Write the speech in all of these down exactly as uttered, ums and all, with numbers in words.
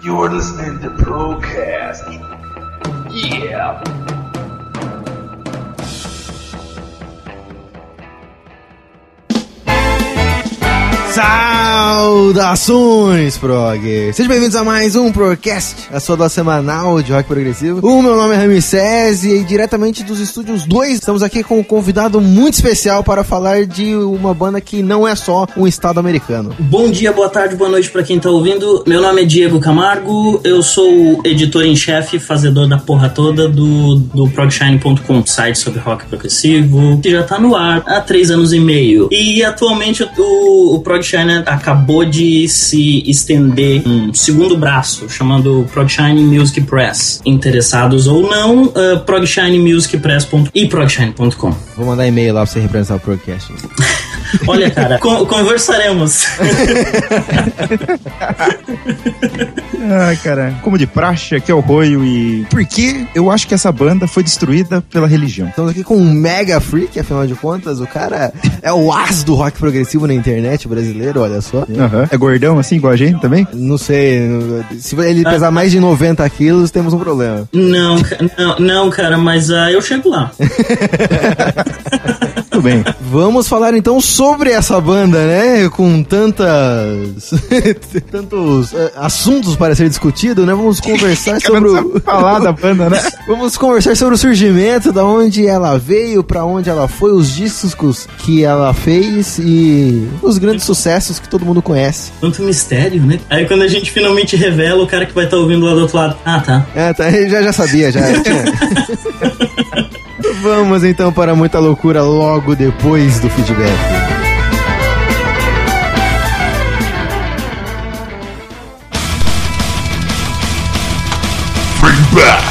You're listening to Procast. Yeah. Saudações, prog! Sejam bem-vindos a mais um Procast, a sua dose semanal de rock progressivo. O meu nome é Ramsés e diretamente dos estúdios dois, estamos aqui com um convidado muito especial para falar de uma banda que não é só um estado americano. Bom dia, boa tarde, boa noite pra quem tá ouvindo. Meu nome é Diego Camargo, eu sou editor em chefe, fazedor da porra toda do, do progshine ponto com, site sobre rock progressivo, que já tá no ar há três anos e meio. E atualmente o, o Progshine acabou de se estender um segundo braço, chamando Progshine Music Press. Interessados ou não, uh, progshine music press ponto com e progshine ponto com. Vou mandar e-mail lá pra você representar o Procast. Olha, cara, con- conversaremos. Ai, cara, como de praxe, aqui é o Roio. E por que eu acho que essa banda foi destruída pela religião? Estamos aqui com um mega freak, afinal de contas, o cara é o as do rock progressivo na internet brasileiro, olha só. Uhum. É gordão assim, igual a gente também? Não sei, se ele pesar mais de noventa quilos, temos um problema. Não, não, não cara, mas uh, eu chego lá. Tudo bem. Vamos falar então sobre essa banda, né? Com tantas... tantos uh, assuntos para ser discutido, né? Vamos conversar sobre o... falar da banda, né? Vamos conversar sobre o surgimento, da onde ela veio, pra onde ela foi, os discos que ela fez e os grandes sucessos que todo mundo conhece. Tanto mistério, né? Aí quando a gente finalmente revela, o cara que vai estar ouvindo lá do outro lado, ah, tá. É, tá, já, já sabia, já. Vamos então para muita loucura logo depois do feedback. Feedback.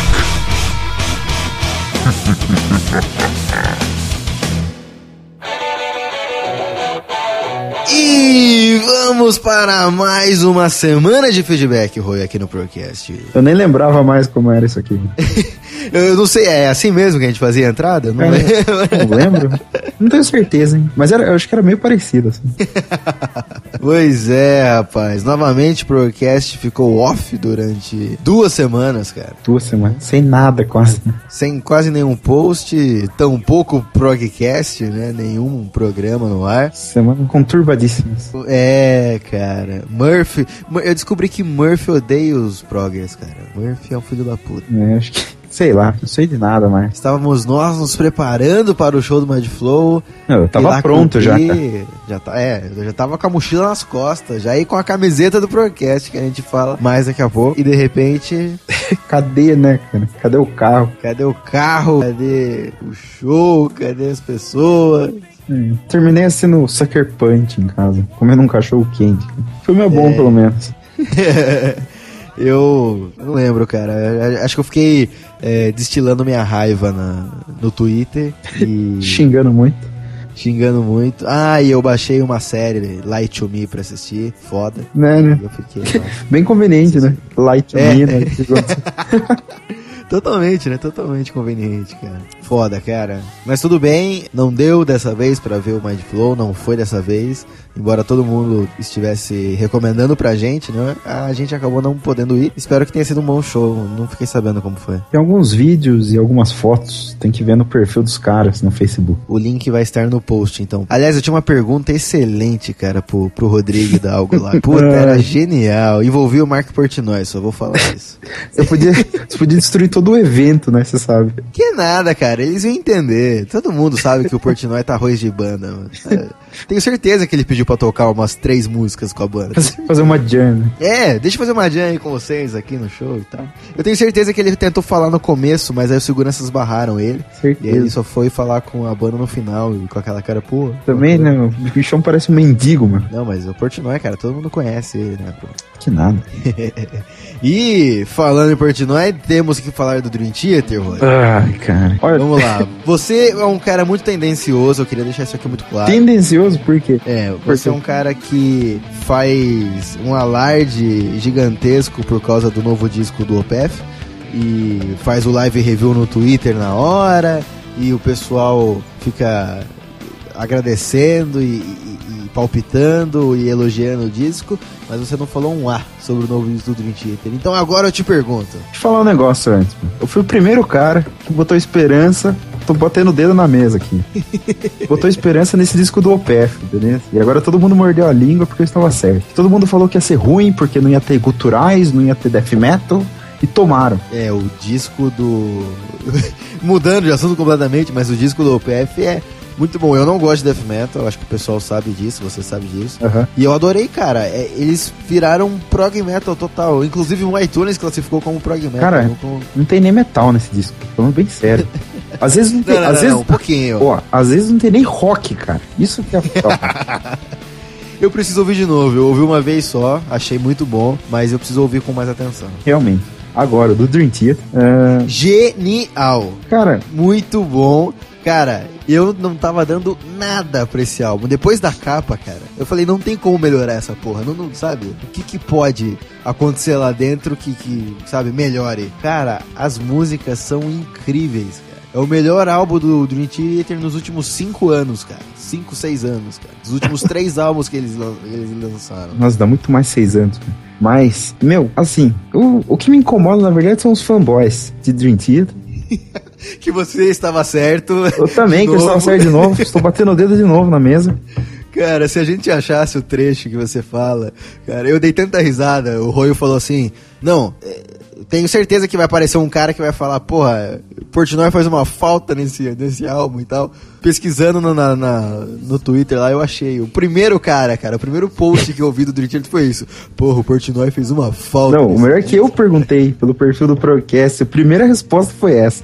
E vamos para mais uma semana de feedback, Roy, aqui no Procast. Eu nem lembrava mais como era isso aqui. Eu não sei, é assim mesmo que a gente fazia a entrada? Não, é, lembro. não lembro. Não tenho certeza, hein? Mas era, eu acho que era meio parecido, assim. Pois é, rapaz. Novamente o Procast ficou off durante duas semanas, cara. Duas semanas. Sem nada, quase. Sem quase nenhum post, tampouco progcast, né? Nenhum programa no ar. Semana conturbadíssimas. É, cara. Murphy... Eu descobri que Murphy odeia os proggers, cara. Murphy é um filho da puta. É, acho que... Sei lá, não sei de nada mais. Estávamos nós nos preparando para o show do Mad Flow. Eu tava pronto já, cara. Já tá, é, eu já tava com a mochila nas costas, já ia com a camiseta do Procast, que a gente fala mais daqui a pouco. E de repente... Cadê, né, cara? Cadê o carro? Cadê o carro? Cadê o show? Cadê as pessoas? Hum, terminei assistindo Sucker Punch em casa, comendo um cachorro quente. Foi meu bom, é. Pelo menos. Eu não lembro, cara. Acho que eu fiquei é, destilando minha raiva na, no Twitter. E... xingando muito. Xingando muito. Ah, e eu baixei uma série, Light to Me, pra assistir. Foda. Né, né? Eu fiquei, bem conveniente, né? Light to é. Me, né? Totalmente, né? Totalmente conveniente, cara. Foda, cara. Mas tudo bem, não deu dessa vez pra ver o Mind Flow, não foi dessa vez. Embora todo mundo estivesse recomendando pra gente, né? A gente acabou não podendo ir. Espero que tenha sido um bom show. Não fiquei sabendo como foi. Tem alguns vídeos e algumas fotos. Tem que ver no perfil dos caras no Facebook. O link vai estar no post, então. Aliás, eu tinha uma pergunta excelente, cara, pro, pro Rodrigo da algo lá. Puta, era genial. Envolvia o Mark Portnoy, só vou falar isso. Eu podia, você podia destruir todo o evento, né? Você sabe. Que nada, cara. Eles iam entender. Todo mundo sabe que o Portnoy tá arroz de banda, mano. Tenho certeza que ele pediu pra tocar umas três músicas com a banda. Fazer uma jam, né? É, deixa eu fazer uma jam aí com vocês aqui no show e tal. Eu tenho certeza que ele tentou falar no começo, mas aí os seguranças barraram ele. Certeza. E aí ele só foi falar com a banda no final e com aquela cara, pô... Também, pô, né? O bichão parece um mendigo, mano. Não, mas o Portnoy, cara, todo mundo conhece ele, né, pô? Que nada. E, falando em Portnoy, temos que falar do Dream Theater, Roy. Ai, cara. Olha... Vamos lá. Você é um cara muito tendencioso, eu queria deixar isso aqui muito claro. Tendencioso por quê? É, você é um cara que faz um alarde gigantesco por causa do novo disco do Opeth e faz o live review no Twitter na hora e o pessoal fica agradecendo e, e, e palpitando e elogiando o disco, mas você não falou um A sobre o novo disco do Dream Theater. Então agora eu te pergunto. Deixa eu falar um negócio antes. Eu fui o primeiro cara que botou esperança. Tô botando o dedo na mesa aqui. Botou esperança nesse disco do Opeth, entendeu? E agora todo mundo mordeu a língua porque eu estava certo. Todo mundo falou que ia ser ruim porque não ia ter guturais, não ia ter death metal. E tomaram. É, o disco do... Mudando de assunto completamente, mas o disco do Opeth é muito bom. Eu não gosto de death metal, acho que o pessoal sabe disso, você sabe disso. Uhum. E eu adorei, cara. É, eles viraram prog metal total. Inclusive o iTunes classificou como prog metal. Cara, como... não tem nem metal nesse disco. Tô falando bem sério. Às vezes não tem... Não, não, às não, vezes, não, um pouquinho. Ó, às vezes não tem nem rock, cara. Isso que é... Eu preciso ouvir de novo. Eu ouvi uma vez só, achei muito bom, mas eu preciso ouvir com mais atenção. Realmente. Agora, do Dream Theater. Uh... Genial! Cara, muito bom. Cara, eu não tava dando nada pra esse álbum. Depois da capa, cara, eu falei, não tem como melhorar essa porra. Não, não sabe? O que que pode acontecer lá dentro que, que, sabe, melhore? Cara, as músicas são incríveis, cara. É o melhor álbum do Dream Theater nos últimos cinco anos, cara. Cinco, seis anos, cara. Dos últimos três álbuns que eles, eles lançaram. Nossa, dá muito mais seis anos, cara. Mas, meu, assim, o, o que me incomoda, na verdade, são os fanboys de Dream Theater. Que você estava certo. Eu também, que eu estava certo de novo. Estou batendo o dedo de novo na mesa. Cara, se a gente achasse o trecho que você fala... Cara, eu dei tanta risada. O Royo falou assim... Não, tenho certeza que vai aparecer um cara que vai falar... Porra, Portnoy faz uma falta nesse, nesse álbum e tal. Pesquisando no, na, na, no Twitter lá, eu achei. O primeiro cara, cara... O primeiro post que eu vi do Dream Theater foi isso. Porra, o Portnoy fez uma falta. Não, o melhor é que eu perguntei pelo perfil do Procast. A primeira resposta foi essa.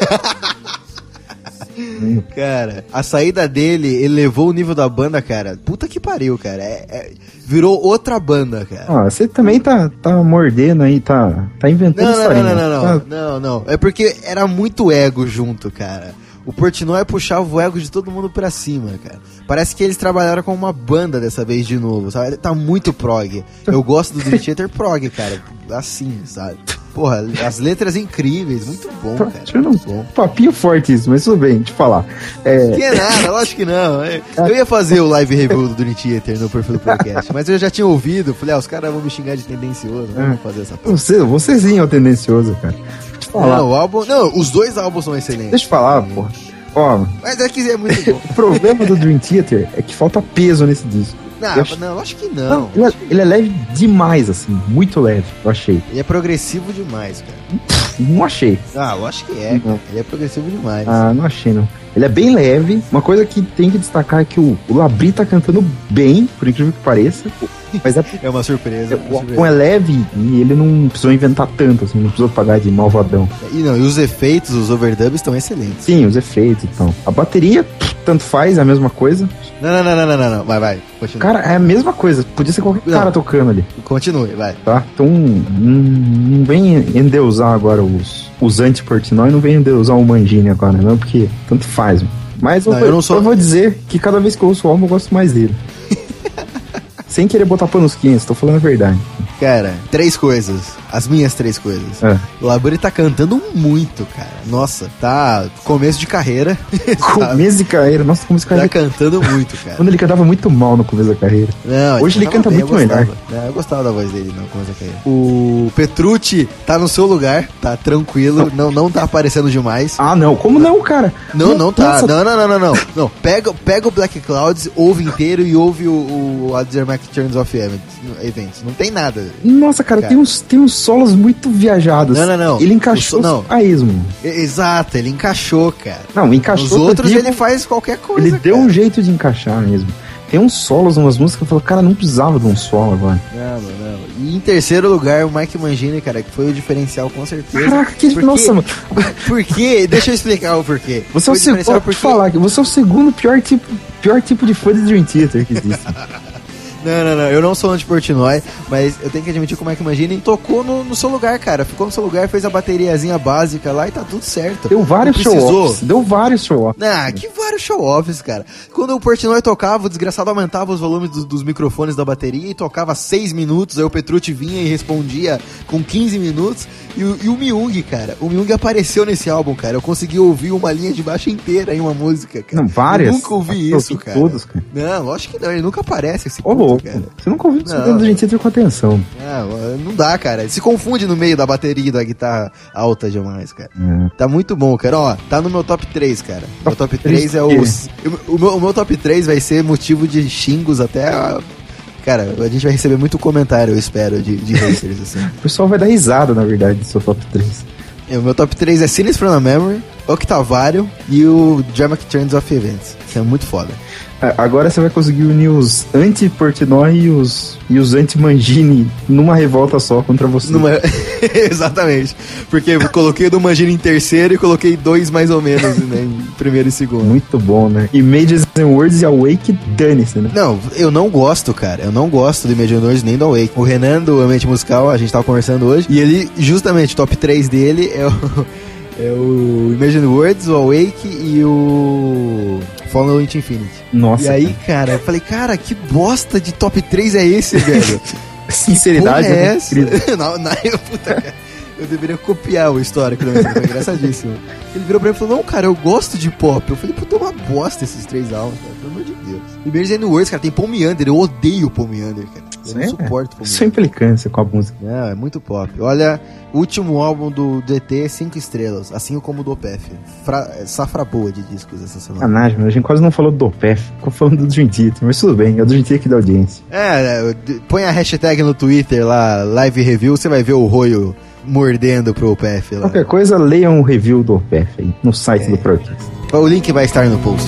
Cara, a saída dele, ele levou o nível da banda, cara. Puta que pariu, cara. É, é, virou outra banda, cara. Ah, você também tá, tá mordendo aí, tá, tá inventando não, não, historinha. não, não, não, tá... não, não. É porque era muito ego junto, cara. O Portnoy puxava o ego de todo mundo pra cima, cara. Parece que eles trabalharam com uma banda dessa vez de novo, sabe? Tá muito prog. Eu gosto do Dream Theater prog, cara. Assim, sabe? Porra, as letras incríveis, muito bom, cara. Não, muito bom. Papinho forte isso, mas tudo bem, te falar. É... Que nada, lógico que não. Eu ia fazer o live review do Dream Theater no perfil do podcast, mas eu já tinha ouvido, falei, ah, os caras vão me xingar de tendencioso, não vou fazer essa porra. Você, vocêzinho é o tendencioso, cara. Deixa eu falar. Não, o álbum, não, os dois álbuns são excelentes. Deixa eu falar, porra. Ó, mas é que é muito bom. O problema do Dream Theater é que falta peso nesse disco. Não, acho... não, acho que não. não ele, é, ele é leve demais, assim, muito leve, eu achei. Ele é progressivo demais, cara. Não achei. Ah, eu acho que é, cara. Ele é progressivo demais. Ah, não achei, não. Ele é bem leve. Uma coisa que tem que destacar é que o, o Labrie tá cantando bem, por incrível que pareça. Mas é, é uma surpresa. É, o álbum é leve e ele não precisou inventar tanto, assim, não precisou pagar de malvadão. E não, e os efeitos, os overdubs estão excelentes. Sim, os efeitos, então. A bateria, pff, tanto faz, é a mesma coisa. Não, não, não, não, não, não, vai, vai. Continua. Cara, é a mesma coisa. Podia ser qualquer não. cara tocando ali. Continue, vai. Tá? Então, não, não vem endeusar agora os, os anti-Portnoy, não vem endeusar o Mangini agora, não, porque tanto faz, mano. Mas eu, não, eu, não sou... eu vou dizer que cada vez que eu ouço o álbum eu gosto mais dele. Sem querer botar panos quentes, tô falando a verdade. Cara, três coisas. As minhas três coisas. É. O Labrie tá cantando muito, cara. Nossa, tá começo de carreira. Começo de carreira? Nossa, começo de carreira. Tá cantando muito, cara. Quando ele cantava muito mal no começo da carreira. Não, hoje ele canta bem, muito melhor. Não, eu gostava da voz dele no começo da carreira. O Petrucci tá no seu lugar, tá tranquilo, não, não tá aparecendo demais. Ah, não. Como não, cara? Não, não, não tá. Não, não, não, não, não. não. Pega, pega o Black Clouds, ouve inteiro e ouve o, o Addermack Turns of Events. Não tem nada. Nossa, cara, cara. Tem, uns, tem uns solos muito viajados. Não, não, não. Ele encaixou so, a esmo. Exato, ele encaixou, cara. Não, encaixou. Os outros digo, ele faz qualquer coisa, Ele cara. deu um jeito de encaixar mesmo. Tem uns solos, umas músicas que eu falo, cara, não precisava de um solo agora. Não, não, não. E em terceiro lugar, o Mike Mangini, cara, que foi o diferencial com certeza. Caraca, que... Porque, Nossa, mano. Por quê? Deixa eu explicar o porquê. Você é o segundo, porque... falar, você é o segundo pior tipo, pior tipo de fã de Dream Theater que existe. Não, não, não, eu não sou anti-Portnoy, mas eu tenho que admitir como é que Imagine tocou no, no seu lugar, cara. Ficou no seu lugar, fez a bateriazinha básica lá e tá tudo certo. Deu vários show-offs. Deu vários show-offs. Ah, que vários show-offs, cara. Quando o Portnoy tocava, o desgraçado aumentava os volumes do, dos microfones da bateria e tocava seis minutos, aí o Petrucci vinha e respondia com quinze minutos. E o, e o Myung, cara, o Myung apareceu nesse álbum, cara. Eu consegui ouvir uma linha de baixo inteira em uma música, cara. Não, várias. Eu nunca ouvi eu isso, ouvi cara. Todos, cara. Não, lógico que não, ele nunca aparece esse Ô, louco, cara. Você nunca ouviu o do Gentili com atenção. Não, não dá, cara. Ele se confunde no meio da bateria e da guitarra alta demais, cara. É. Tá muito bom, cara. Ó, tá no meu top três, cara. Top meu top três é o... O meu, o meu top três vai ser motivo de xingos até... A... Cara, a gente vai receber muito comentário, eu espero, de, de haters, assim. O pessoal vai dar risada, na verdade, do seu top três. É, o meu top três é Scenes from the Memory, Octavário e o Dramatic Turns of Events. Isso é muito foda. Agora você vai conseguir unir os anti-Portnoy e os, e os anti-Mangini numa revolta só contra você. Numa... Exatamente. Porque eu coloquei do Mangini em terceiro e coloquei dois mais ou menos, né, em primeiro e segundo. Muito bom, né? Images and Words e Awake, dane-se, né? Não, eu não gosto, cara. Eu não gosto do Images and Words nem do Awake. O Renan, do Ambiente Musical, a gente tava conversando hoje, e ele, justamente, o top três dele é o... É o Imagine Words, o Awake e o Fallen into Infinity. Nossa. E aí, cara, eu falei, cara, que bosta de top três é esse, velho? Sinceridade é essa? não, não, eu, puta, cara, eu deveria copiar o histórico, né? Foi engraçadíssimo. Ele virou pra mim e falou, não, cara, eu gosto de pop. Eu falei, puta, é uma bosta esses três álbuns, cara, pelo amor de Deus. Imagine Words, cara, tem Paul Meander, eu odeio o Paul Meander, cara. Eu não é, suporto Paul Meander. Sua implicância com a música. Não, é muito pop. Olha, o último álbum do D T, cinco estrelas, assim como o do O P F. Fra... Safra boa de discos essa semana. Canagem, a gente quase não falou do O P F, ficou falando do Dream Theater, mas tudo bem, é o Dream Theater que dá audiência. É, põe a hashtag no Twitter lá, Live Review, você vai ver o Roio mordendo pro O P F lá. Qualquer coisa, leiam o review do O P F aí, no site é. do Procast. O link vai estar no post.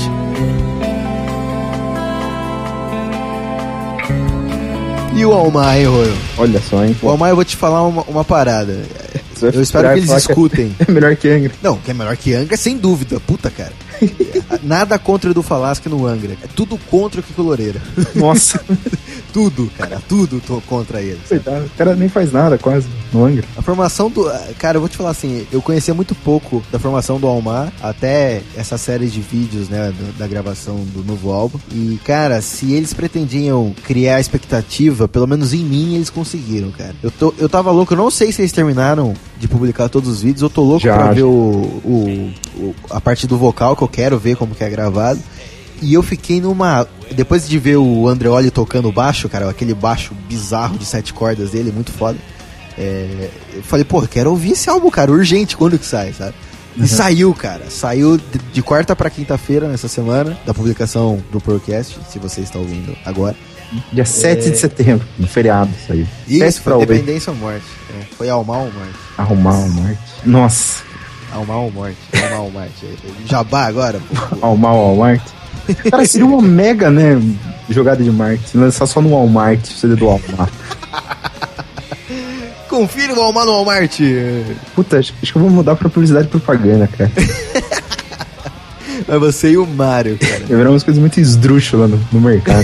E o Almar, hein, Royo? Olha só, hein? O Almar, eu vou te falar uma, uma parada. Eu espero que eles escutem. É melhor que Angra. Não, que é melhor que Angra, sem dúvida. Puta, cara. Nada contra o Edu Falaschi no Angra. É tudo contra o Kiko Loureiro. Nossa. Tudo, cara. Tudo tô contra ele. Coitado, o cara nem faz nada quase no Angra. A formação do... Cara, eu vou te falar assim, eu conhecia muito pouco da formação do Almar, até essa série de vídeos, né, da, da gravação do novo álbum. E, cara, se eles pretendiam criar expectativa, pelo menos em mim, eles conseguiram, cara. Eu, tô, eu tava louco, eu não sei se eles terminaram de publicar todos os vídeos, eu tô louco Já, pra ver o, o, o, a parte do vocal, que eu quero ver como que é gravado. E eu fiquei numa... Depois de ver o Andreoli tocando baixo, cara, aquele baixo bizarro de sete cordas dele, muito foda. É, eu falei, pô, quero ouvir esse álbum, cara, urgente, quando que sai, sabe? E uhum. saiu, cara, saiu de, de quarta pra quinta-feira nessa semana, da publicação do Procast, se você está ouvindo agora. Dia sete é... de setembro, no feriado saiu. Isso, foi Independência ou Morte. É, foi Almar ou Morte. Arrumar ou Morte. Nossa. Almar ou Morte. Almar ou Morte. Jabá agora? Almar ou Morte. Cara, seria uma mega, né, jogada de marketing. Lançar só no Walmart, seria do Walmart. Confira o Walmart no Walmart. Puta, acho, acho que eu vou mudar pra publicidade e propaganda, cara. Mas você e o Mário, cara. Eu umas coisas muito esdrúxulas no, no mercado.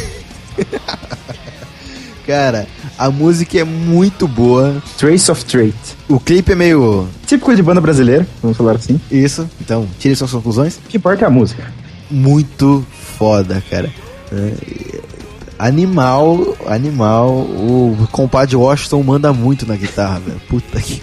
Cara, a música é muito boa. Trace of Trait. O clipe é meio... típico de banda brasileira, vamos falar assim. Isso, então, tire suas conclusões. O que importa é a música. Muito foda, cara. É, animal, animal. O compadre Washington manda muito na guitarra, velho. Puta que...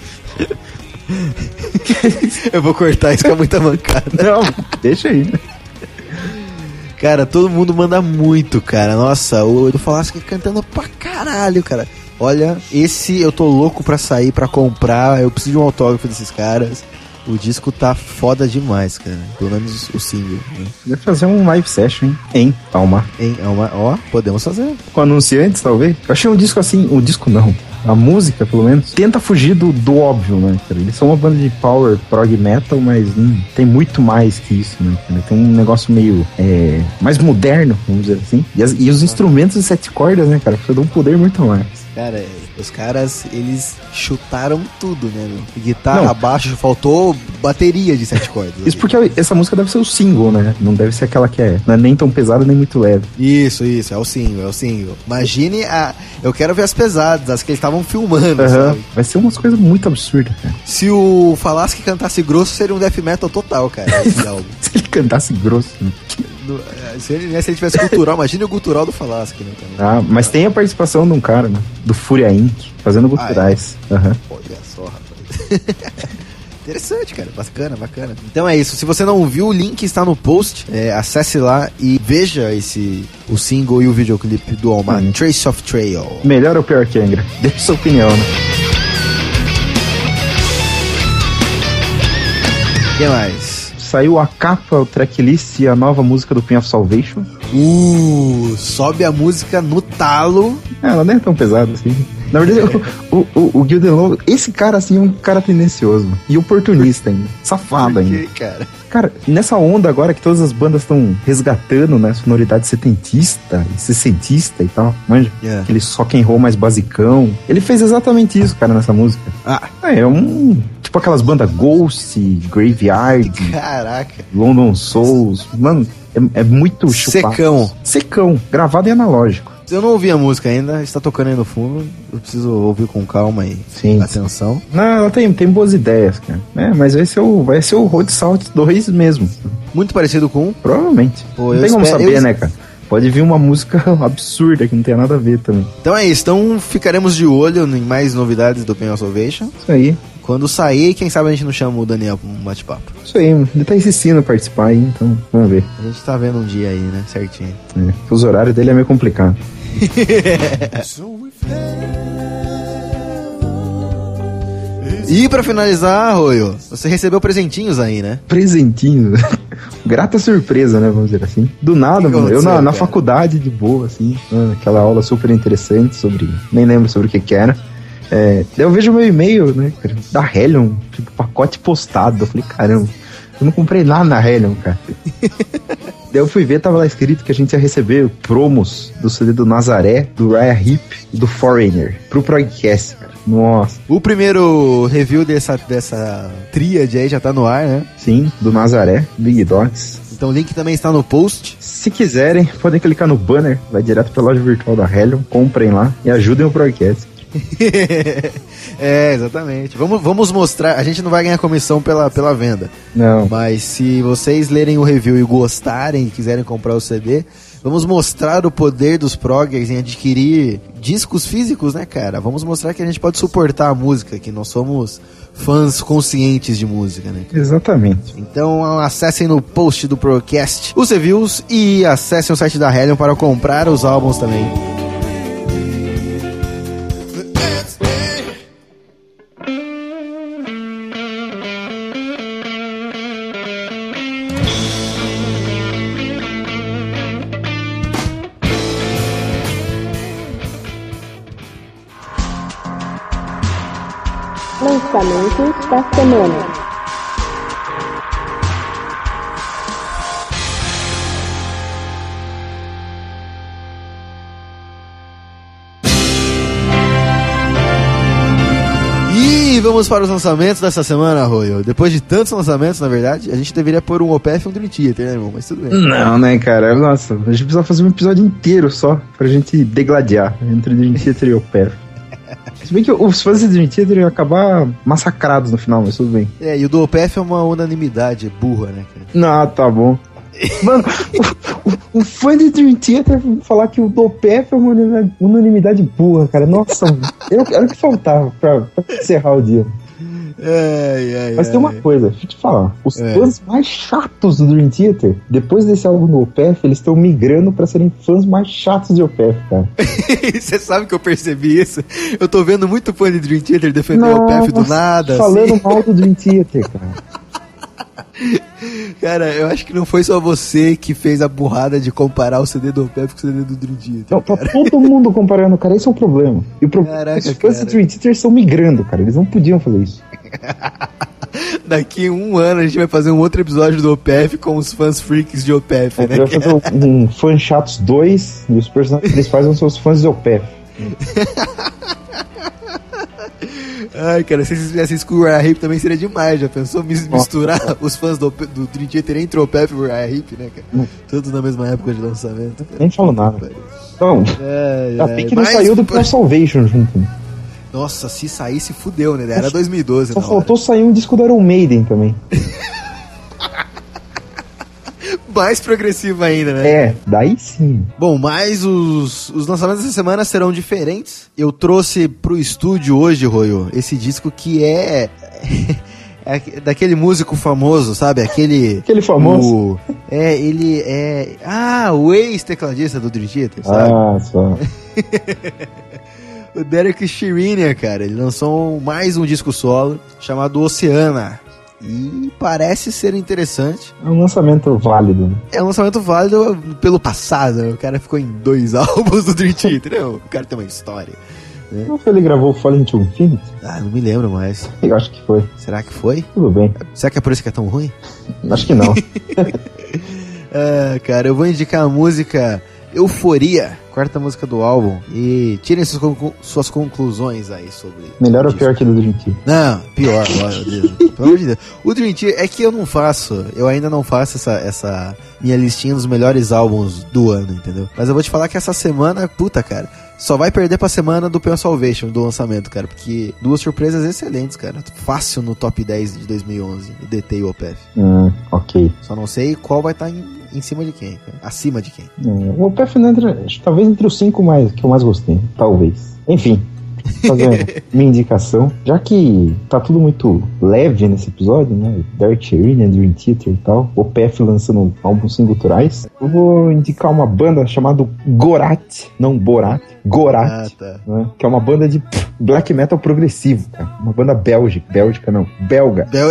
Eu vou cortar isso que é muita mancada. Não, deixa aí, né? Cara, todo mundo manda muito, cara. Nossa, o Edu Falaschi cantando pra caralho, cara. Olha, esse eu tô louco pra sair, pra comprar. Eu preciso de um autógrafo desses caras. O disco tá foda demais, cara. Pelo menos o single, né? Deve fazer um live session, hein? Em Almar. Em Almar, ó, podemos fazer. Com anunciantes, talvez. Eu achei um disco assim, o disco não. A música, pelo menos, tenta fugir do, do óbvio, né, cara? Eles são uma banda de power, prog metal, mas hum, tem muito mais que isso, né, cara? Tem um negócio meio é, mais moderno, vamos dizer assim. E, as, e os instrumentos de sete cordas, né, cara? Dão um poder muito mais. Cara, os caras, eles chutaram tudo, né, meu? Guitarra, Não. baixo, faltou bateria de sete cordas. Isso porque essa música deve ser o single, né? Não deve ser aquela que é, não é nem tão pesada nem muito leve. Isso, isso, é o single, é o single. Imagine a... Eu quero ver as pesadas, as que eles estavam filmando, Uhum. sabe? Vai ser umas coisas muito absurdas, cara. Se o Falasque cantasse grosso, seria um death metal total, cara, esse álbum. Se ele cantasse grosso. Né? No- é, se, ele, né, se ele tivesse cultural, imagine o cultural do Falasque, né, também. Ah, mas tem a participação de um cara, né? Do Fúria Incorporated, fazendo guturais. Aham. Olha só, rapaz. Interessante, cara. Bacana, bacana. Então é isso. Se você não viu, o link está no post. É, acesse lá e veja esse o single e o videoclipe do Almar, Hum. Trace of Trail. Melhor ou pior que Angra? Deixa sua opinião, né? O que mais? Saiu a capa, o tracklist e a nova música do Pain of Salvation. Uh, sobe a música no talo. É, ela nem é tão pesada assim. Na verdade, o, o, o, o Gilden Lowe, esse cara assim é um cara tendencioso. E oportunista ainda. Safado Por ainda. quê, cara? Cara, nessa onda agora que todas as bandas estão resgatando, né, sonoridade setentista e sessentista e tal, manja? Yeah. Aquele rock and roll mais basicão. Ele fez exatamente isso, cara, nessa música. Ah, É, é um... Tipo aquelas bandas Ghost, Graveyard, caraca. London Souls. Mano, é, é muito chupado. Secão. Secão, gravado e analógico. Eu não ouvi a música ainda, está tocando aí no fundo. Eu preciso ouvir com calma e Sim. atenção. Não, ela tem, tem boas ideias, cara. É, mas vai ser o, vai ser o Road Salt dois mesmo. Muito parecido com... Provavelmente. Pô, não eu tem como espero- saber, eu- né, cara? Pode vir uma música absurda que não tem nada a ver também. Então é isso. Então ficaremos de olho em mais novidades do Pain of Salvation. Isso aí. Quando sair, quem sabe a gente não chama o Daniel pra um bate-papo. Isso aí. Ele tá insistindo em participar aí, então vamos ver. A gente tá vendo um dia aí, né? Certinho. É, os horários dele é meio complicado. E pra finalizar, Arroio, você recebeu presentinhos aí, né? Presentinho. Grata surpresa, né? Vamos dizer assim. Do nada, que mano. Eu aconteceu, na, na cara? faculdade, de boa, assim. ah, Aquela aula super interessante sobre. Nem lembro sobre o que que era. É, daí eu vejo meu e-mail, né, cara, da Helion, tipo, pacote postado. Eu falei, caramba, eu não comprei nada na Helion, cara. Daí eu fui ver, tava lá escrito que a gente ia receber promos do C D do Nazaré, do Raya Hip e do Foreigner pro Progcast, cara. Nossa, O primeiro review dessa, dessa tríade aí já tá no ar, né? sim, do Nazaré, Big Dogs. Então o link também está no post. Se quiserem, podem clicar no banner, vai direto pra loja virtual da Helion, comprem lá e ajudem o Progcast. É, exatamente. Vamos, vamos mostrar. A gente não vai ganhar comissão pela, pela venda. Não, Mas se vocês lerem o review e gostarem e quiserem comprar o C D, vamos mostrar o poder dos proggers em adquirir discos físicos, né, cara? Vamos mostrar que a gente pode suportar a música, que nós somos fãs conscientes de música, né? exatamente. Então acessem no post do Procast os reviews e acessem o site da Helion para comprar os álbuns também. Lançamentos da semana. E vamos para os lançamentos dessa semana, Arroio. Depois de tantos lançamentos, na verdade, a gente deveria pôr um O P F e um Dream Theater, né, irmão? Mas tudo bem. Não, né, cara? Nossa, a gente precisa fazer um episódio inteiro só pra gente degladiar entre Dream Theater e o P F. Se bem que os fãs de Dream Theater iam acabar massacrados no final, mas tudo bem. É, e o do O P F é uma unanimidade burra, né, cara? Não, tá bom. Mano, o, o, o fã de Dream Theater falar que o do P F é uma unanimidade, unanimidade burra, cara. Nossa, era, era o que faltava pra, pra encerrar o dia. Ai, ai, Mas ai. tem uma coisa, deixa eu te falar. Os É. fãs mais chatos do Dream Theater, depois desse álbum do O P F, eles estão migrando pra serem fãs mais chatos de O P F, cara. Você sabe que eu percebi isso? Eu tô vendo muito fã de Dream Theater defender o O P F do Nossa, nada. falando assim. mal do Dream Theater, cara. Cara, eu acho que não foi só você que fez a burrada de comparar o C D do O P F com o C D do Dream Theater. Então, tá todo mundo comparando, cara. Esse é o problema. E o problema é que Caraca, os fãs cara. do Dream Theater estão migrando, cara. Eles não podiam fazer isso. Daqui um ano a gente vai fazer um outro episódio do O P F com os fãs freaks de O P F, A né? gente vai fazer um, um Fã Chatos dois e os personagens principais vão ser os fãs do O P F. Ai, cara, se vocês fizessem isso com o Uriah Heep também seria demais. Já pensou mis- misturar os fãs do, do Dream Theater entre o Opeth e o Uriah Heep, né, cara? Hum. Todos na mesma época de lançamento. Cara. Nem falo nada. Então, Ai, até ai, que não mas- saiu do Pure Salvation junto. Né? Nossa, se saísse, fudeu, né? Era dois mil e doze, Só na faltou hora. sair um disco do Iron Maiden também. Mais progressivo ainda, né? É, daí sim. Bom, mas os, os lançamentos dessa semana serão diferentes. Eu trouxe pro estúdio hoje, Royo, esse disco que é... é daquele músico famoso, sabe? Aquele... Aquele famoso. o- é, ele é... Ah, o ex-tecladista do Dream Theater, sabe? Ah, só. O Derek Sherinian, cara, ele lançou mais um disco solo chamado Oceana. E parece ser interessante. É um lançamento válido, né? É um lançamento válido pelo passado, né? O cara ficou em dois álbuns do Dream Theater, né? O cara tem uma história. Não foi ele gravou Fallen to Infinity? Ah, não me lembro mais. Eu acho que foi. Será que foi? Tudo bem. Será que é por isso que é tão ruim? Acho que não. Ah, cara, eu vou indicar a música Euforia, quarta música do álbum. E tirem suas, conclu- suas conclusões aí sobre... Melhor o ou disco. pior que do Dream Theater? Não, pior, meu Deus. Pelo amor de Deus. O Dream Theater é que eu não faço, eu ainda não faço essa, essa minha listinha dos melhores álbuns do ano, entendeu? Mas eu vou te falar que essa semana, puta, cara, só vai perder pra semana do Pure Salvation, do lançamento, cara, porque duas surpresas excelentes, cara. Fácil no top dez de dois mil e onze, o D T e o Opeth. Hum, ok. Só não sei qual vai estar em, em cima de quem, cara. Acima de quem. É, o Opeth não entra, acho que talvez entre os cinco mais, que eu mais gostei. Talvez. Enfim. Fazer minha indicação. Já que tá tudo muito leve nesse episódio, né? Derek Sherinian, Dream Theater e tal. O Opeth lançando álbuns singulares. Eu vou indicar uma banda chamada Gorat. Não Borat. Gorat. Ah, tá. Né, que é uma banda de black metal progressivo, cara. Uma banda bélgica. Bélgica não. Belga. Bel...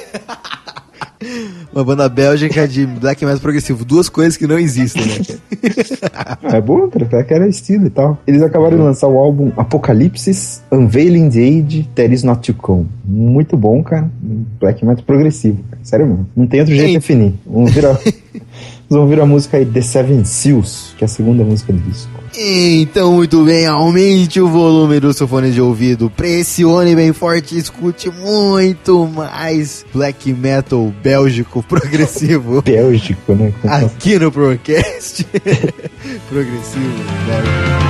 Uma banda bélgica de black metal progressivo. Duas coisas que não existem, né, cara? Ah, é bom, cara, que era estilo e tal. Eles acabaram de lançar o álbum Apocalipsis Unveiling the Age That Is Not To Come. Muito bom, cara. Black metal progressivo, cara. Sério mesmo. Não tem outro jeito de Ei. definir. Vamos ver a, vamos ouvir a música aí The Seven Seals, que é a segunda música do disco. Então, muito bem, aumente o volume do seu fone de ouvido, pressione bem forte e escute muito mais black metal bélgico progressivo Bélgico, né? aqui no Procast. Progressivo bélgico.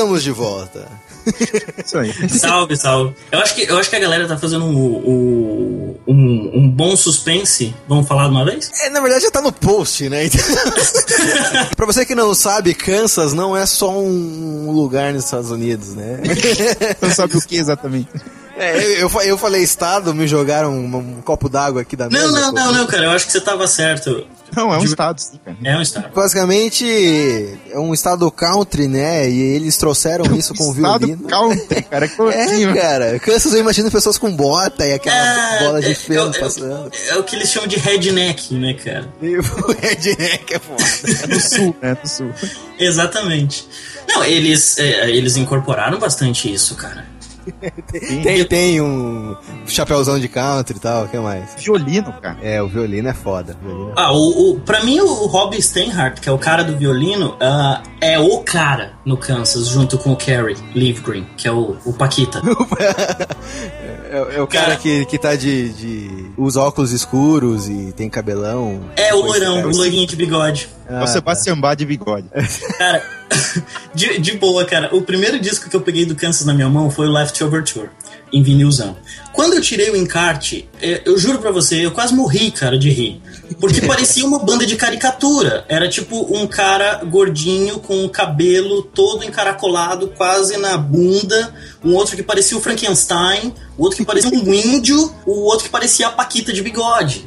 Estamos de volta. Isso aí. Salve, salve. Eu acho que, eu acho que a galera tá fazendo um, um, um, um bom suspense. Vamos falar de uma vez? É, na verdade já tá no post, né? Pra você que não sabe, Kansas não é só um lugar nos Estados Unidos, né? Não sabe o que exatamente. É, eu, eu falei estado, me jogaram um, um copo d'água aqui da mesa. Não, não, pô. não, não, cara. Eu acho que você tava certo. Não, é um De- estado, sim, cara. É um estado. Basicamente, é um estado country, né? E eles trouxeram isso com o Estado violino. country, cara. Que assim, É, cara. Kansas eu imagino pessoas com bota e aquela É, bola de é, ferro é, passando. é, é o que eles chamam de redneck, né, cara? E o redneck é foda. É do sul, né? Do sul. Exatamente. Não, eles, é, eles incorporaram bastante isso, cara. Tem, tem um chapéuzão de country e tal, o que mais? Violino, cara. É, o violino é foda. O violino é... Ah, o, o, pra mim, o Rob Steinhardt, que é o cara do violino, uh, é o cara no Kansas, junto com o Kerry Livgren, que é o, o Paquita. É, é o cara, Cara- que, que tá de, de... usa óculos escuros e tem cabelão. É o Depois- loirão, o loirinho de bigode. Ah, É o Sebastião Bach de bigode. Cara, de, de boa, cara. O primeiro disco que eu peguei do Kansas na minha mão foi o Leftover Tour, em vinilzão. Quando eu tirei o encarte, é, eu juro pra você, eu quase morri, cara, de rir. Porque parecia uma banda de caricatura. Era tipo um cara gordinho com o cabelo todo encaracolado, quase na bunda. Um outro que parecia o Frankenstein. O outro que parecia um índio. O outro que parecia a Paquita de bigode.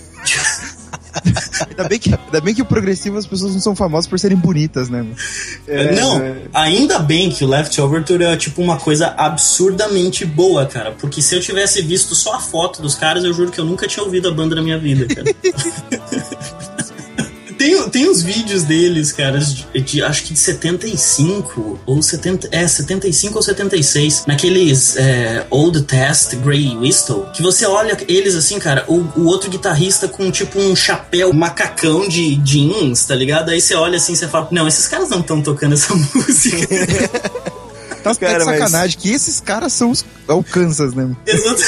Ainda bem, que, ainda bem que o progressivo as pessoas não são famosas por serem bonitas, né? mano? Não, ainda bem que o Leftover Tour é tipo uma coisa absurdamente boa, cara. Porque se eu tivesse visto só a foto dos caras, eu juro que eu nunca tinha ouvido a banda na minha vida, cara. Tem, tem uns vídeos deles, cara, de, de- acho que de setenta e cinco ou setenta, é, setenta e cinco ou setenta e seis, naqueles é, Old Test Grey Whistle, que você olha eles assim, cara, o, o outro guitarrista com tipo um chapéu macacão de jeans, tá ligado? Aí você olha assim e você fala, não, esses caras não estão tocando essa música. Tá Cara, de mas- sacanagem que esses caras são os é o Kansas, né? mano? Exato.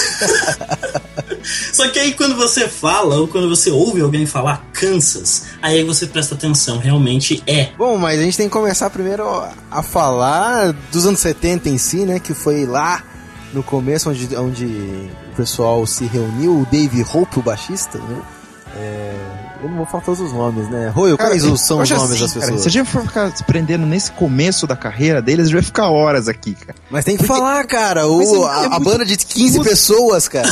Só que aí quando você fala, ou quando você ouve alguém falar Kansas, aí você presta atenção, realmente é. Bom, mas a gente tem que começar primeiro a falar dos anos setenta em si, né? Que foi lá no começo onde, onde o pessoal se reuniu, o Dave Hope, o baixista, né? É, eu não vou falar todos os nomes, né? Rui, quais Cara, são eu os acho nomes assim, das cara, pessoas? se a gente for ficar se prendendo nesse começo da carreira deles, a gente vai ficar horas aqui, cara. Mas tem que Porque- falar, cara. Mas O, é- a, é a muito- banda de quinze muito- pessoas, cara.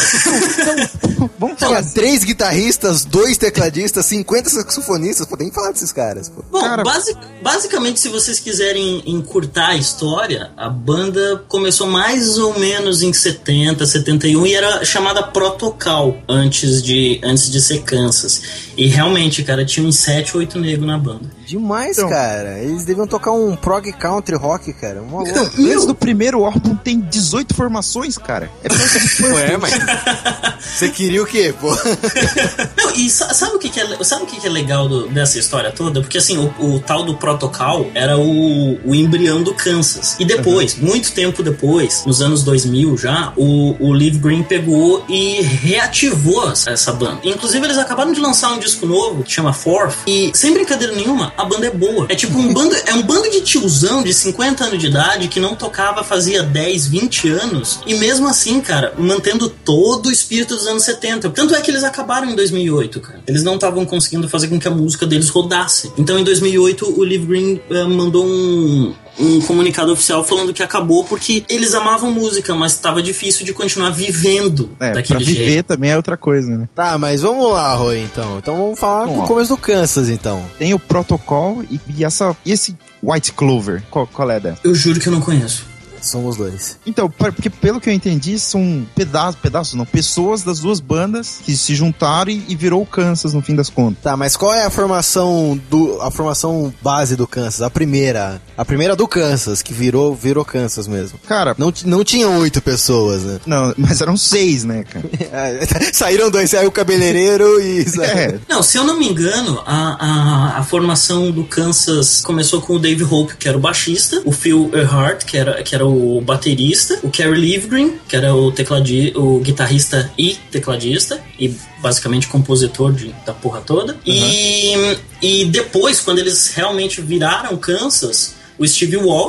Vamos Tinha falar assim. três guitarristas, dois tecladistas, cinquenta saxofonistas. Pô, tem que falar desses caras, pô. Bom, Cara- basi- basicamente, se vocês quiserem encurtar a história, a banda começou mais ou menos em setenta, setenta e um e era chamada Protocol antes de, antes de ser Kansas. E realmente, cara, tinha uns sete, oito negros na banda. Demais, Então- cara. Eles deviam tocar um prog country rock, cara. Uma Então, louca. antes do primeiro álbum tem dezoito formações, cara. É peça de fã. Ué, mas você queria o quê, pô? Não, e sa- sabe o que, que é, sabe o que, que é legal do- dessa história toda? Porque assim, o, o tal do Protocol era o, o embrião do Kansas. E depois, muito tempo depois, nos anos dois mil já, o, o Liv Green pegou e reativou essa, essa banda. Inclusive, eles acabaram de lançar um disco novo que chama Fourth. E sem brincadeira nenhuma, a banda é boa. É tipo um bando, é um bando de tiozão de cinquenta anos de idade que não tocava fazia dez, vinte anos. E mesmo assim, cara, mantendo todo o espírito dos anos setenta. Tanto é que eles acabaram em dois mil e oito, cara. Eles não estavam conseguindo fazer com que a música deles rodasse. Então, em dois mil e oito, o Liv Green eh, mandou um... um comunicado oficial falando que acabou porque eles amavam música, mas estava difícil de continuar vivendo É, pra daquele viver jeito. também é outra coisa, né? Tá, mas vamos lá, Rui, então. Então vamos falar Vamos do lá. começo do Kansas, então. Tem o Protocol e, e essa, e esse White Clover. Qual, qual é dessa? Eu juro que eu não conheço. Somos dois. Então, pa- porque pelo que eu entendi, são pedaços, pedaços não, pessoas das duas bandas que se juntaram e, e virou o Kansas no fim das contas. Tá, mas qual é a formação do a formação base do Kansas? A primeira, a primeira do Kansas, que virou virou Kansas mesmo. Cara, Não, ti- não tinham oito pessoas, né? não, mas eram seis, né, cara? Saíram dois, saiu o cabeleireiro e... É, Não, se eu não me engano, a, a, a formação do Kansas começou com o Dave Hope, que era o baixista, o Phil Earhart, que era, que era o baterista, o Kerry Livgren, que era o, tecladi, o guitarrista e tecladista, e basicamente compositor de, da porra toda. E, e depois, quando eles realmente viraram Kansas, o Steve Walsh,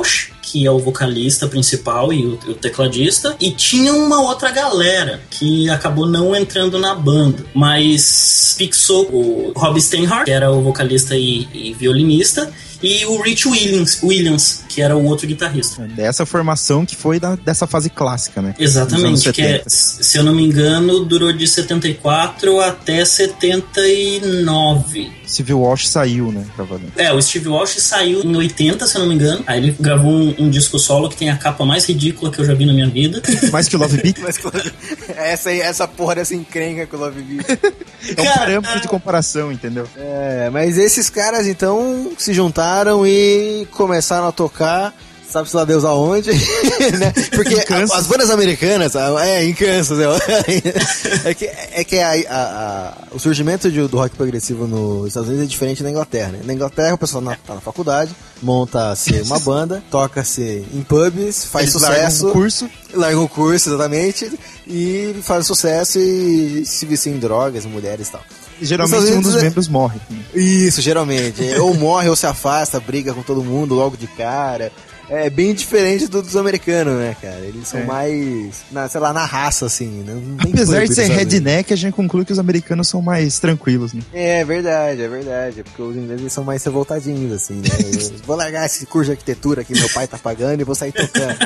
que é o vocalista principal e o, o tecladista, e tinha uma outra galera que acabou não entrando na banda, mas fixou o Rob Steinhardt, que era o vocalista e, e violinista, e o Rich Williams, Williams, que era o outro guitarrista. Dessa formação que foi da, dessa fase clássica, né? Exatamente, que é, se eu não me engano, durou de setenta e quatro até setenta e nove. Steve Walsh saiu, né? Gravando. É, o Steve Walsh saiu em oitenta, se eu não me engano. Aí ele gravou um, um disco solo que tem a capa mais ridícula que eu já vi na minha vida. Mais que o Love Beat? Mas essa, aí, essa porra dessa encrenca com o Love Beat. É um Cara, parâmetro é... de comparação, entendeu? É, mas esses caras então se juntaram e começaram a tocar, sabe-se lá Deus aonde, né? Porque a, as bandas americanas, é, em Kansas, é, é que, é que a, a, a, o surgimento de, do rock progressivo nos Estados Unidos é diferente da Inglaterra, né? Na Inglaterra o pessoal na, tá na faculdade, monta-se uma banda, toca-se em pubs, faz Eles sucesso. Largam o curso. Largam o curso, exatamente, e faz sucesso e se vicia em drogas, mulheres e tal. E geralmente um dos é... membros morre. Isso, geralmente. ou morre ou se afasta, briga com todo mundo logo de cara. É bem diferente do, dos americanos, né, cara? Eles são é. mais, na, sei lá, na raça, assim. Né? Não Apesar de ser redneck, a gente conclui que os americanos são mais tranquilos, né? É verdade, é verdade. Porque os ingleses são mais revoltadinhos, assim, né? Eu vou largar esse curso de arquitetura que meu pai tá pagando e vou sair tocando.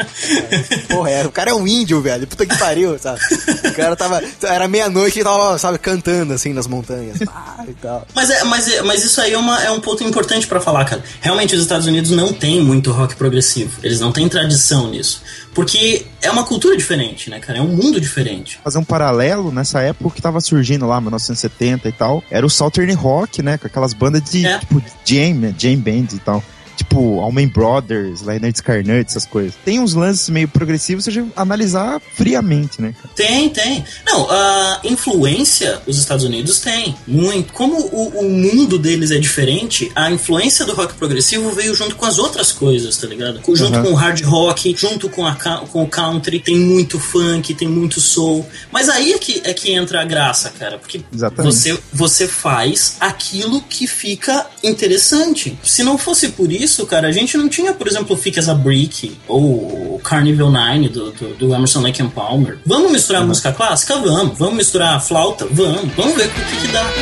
Porra, é, o cara é um índio, velho. Puta que pariu, sabe? O cara tava... Era meia-noite e tava, sabe, cantando, assim, nas montanhas. Ah, e tal. Mas, é, mas, é, mas isso aí é, uma, é um ponto importante pra falar, cara. Realmente, os Estados Unidos não tem muito rock progressivo. Eles não têm tradição nisso. Porque é uma cultura diferente, né, cara? É um mundo diferente. Fazer um paralelo, nessa época que tava surgindo lá, mil novecentos e setenta e tal, era o Southern Rock, né? Com aquelas bandas de, é. tipo, jam, né? Jam band e tal. Tipo, Allman Brothers, Lynyrd Skynyrd, essas coisas. Tem uns lances meio progressivos, se a gente analisar friamente, né? Tem, tem. Não, a influência os Estados Unidos tem, muito. Como o, o mundo deles é diferente, a influência do rock progressivo veio junto com as outras coisas, tá ligado? Junto uhum. com o hard rock, junto com, a, com o country, tem muito funk, tem muito soul. Mas aí é que, é que entra a graça, cara, porque você, você faz aquilo que fica interessante. Se não fosse por isso, Isso, cara, a gente não tinha, por exemplo, o Thick as a Brick ou o Carnival Nine do, do, do Emerson, Lake and Palmer. Vamos misturar uhum. música clássica? Vamos. Vamos misturar flauta? Vamos. Vamos ver o que, que dá.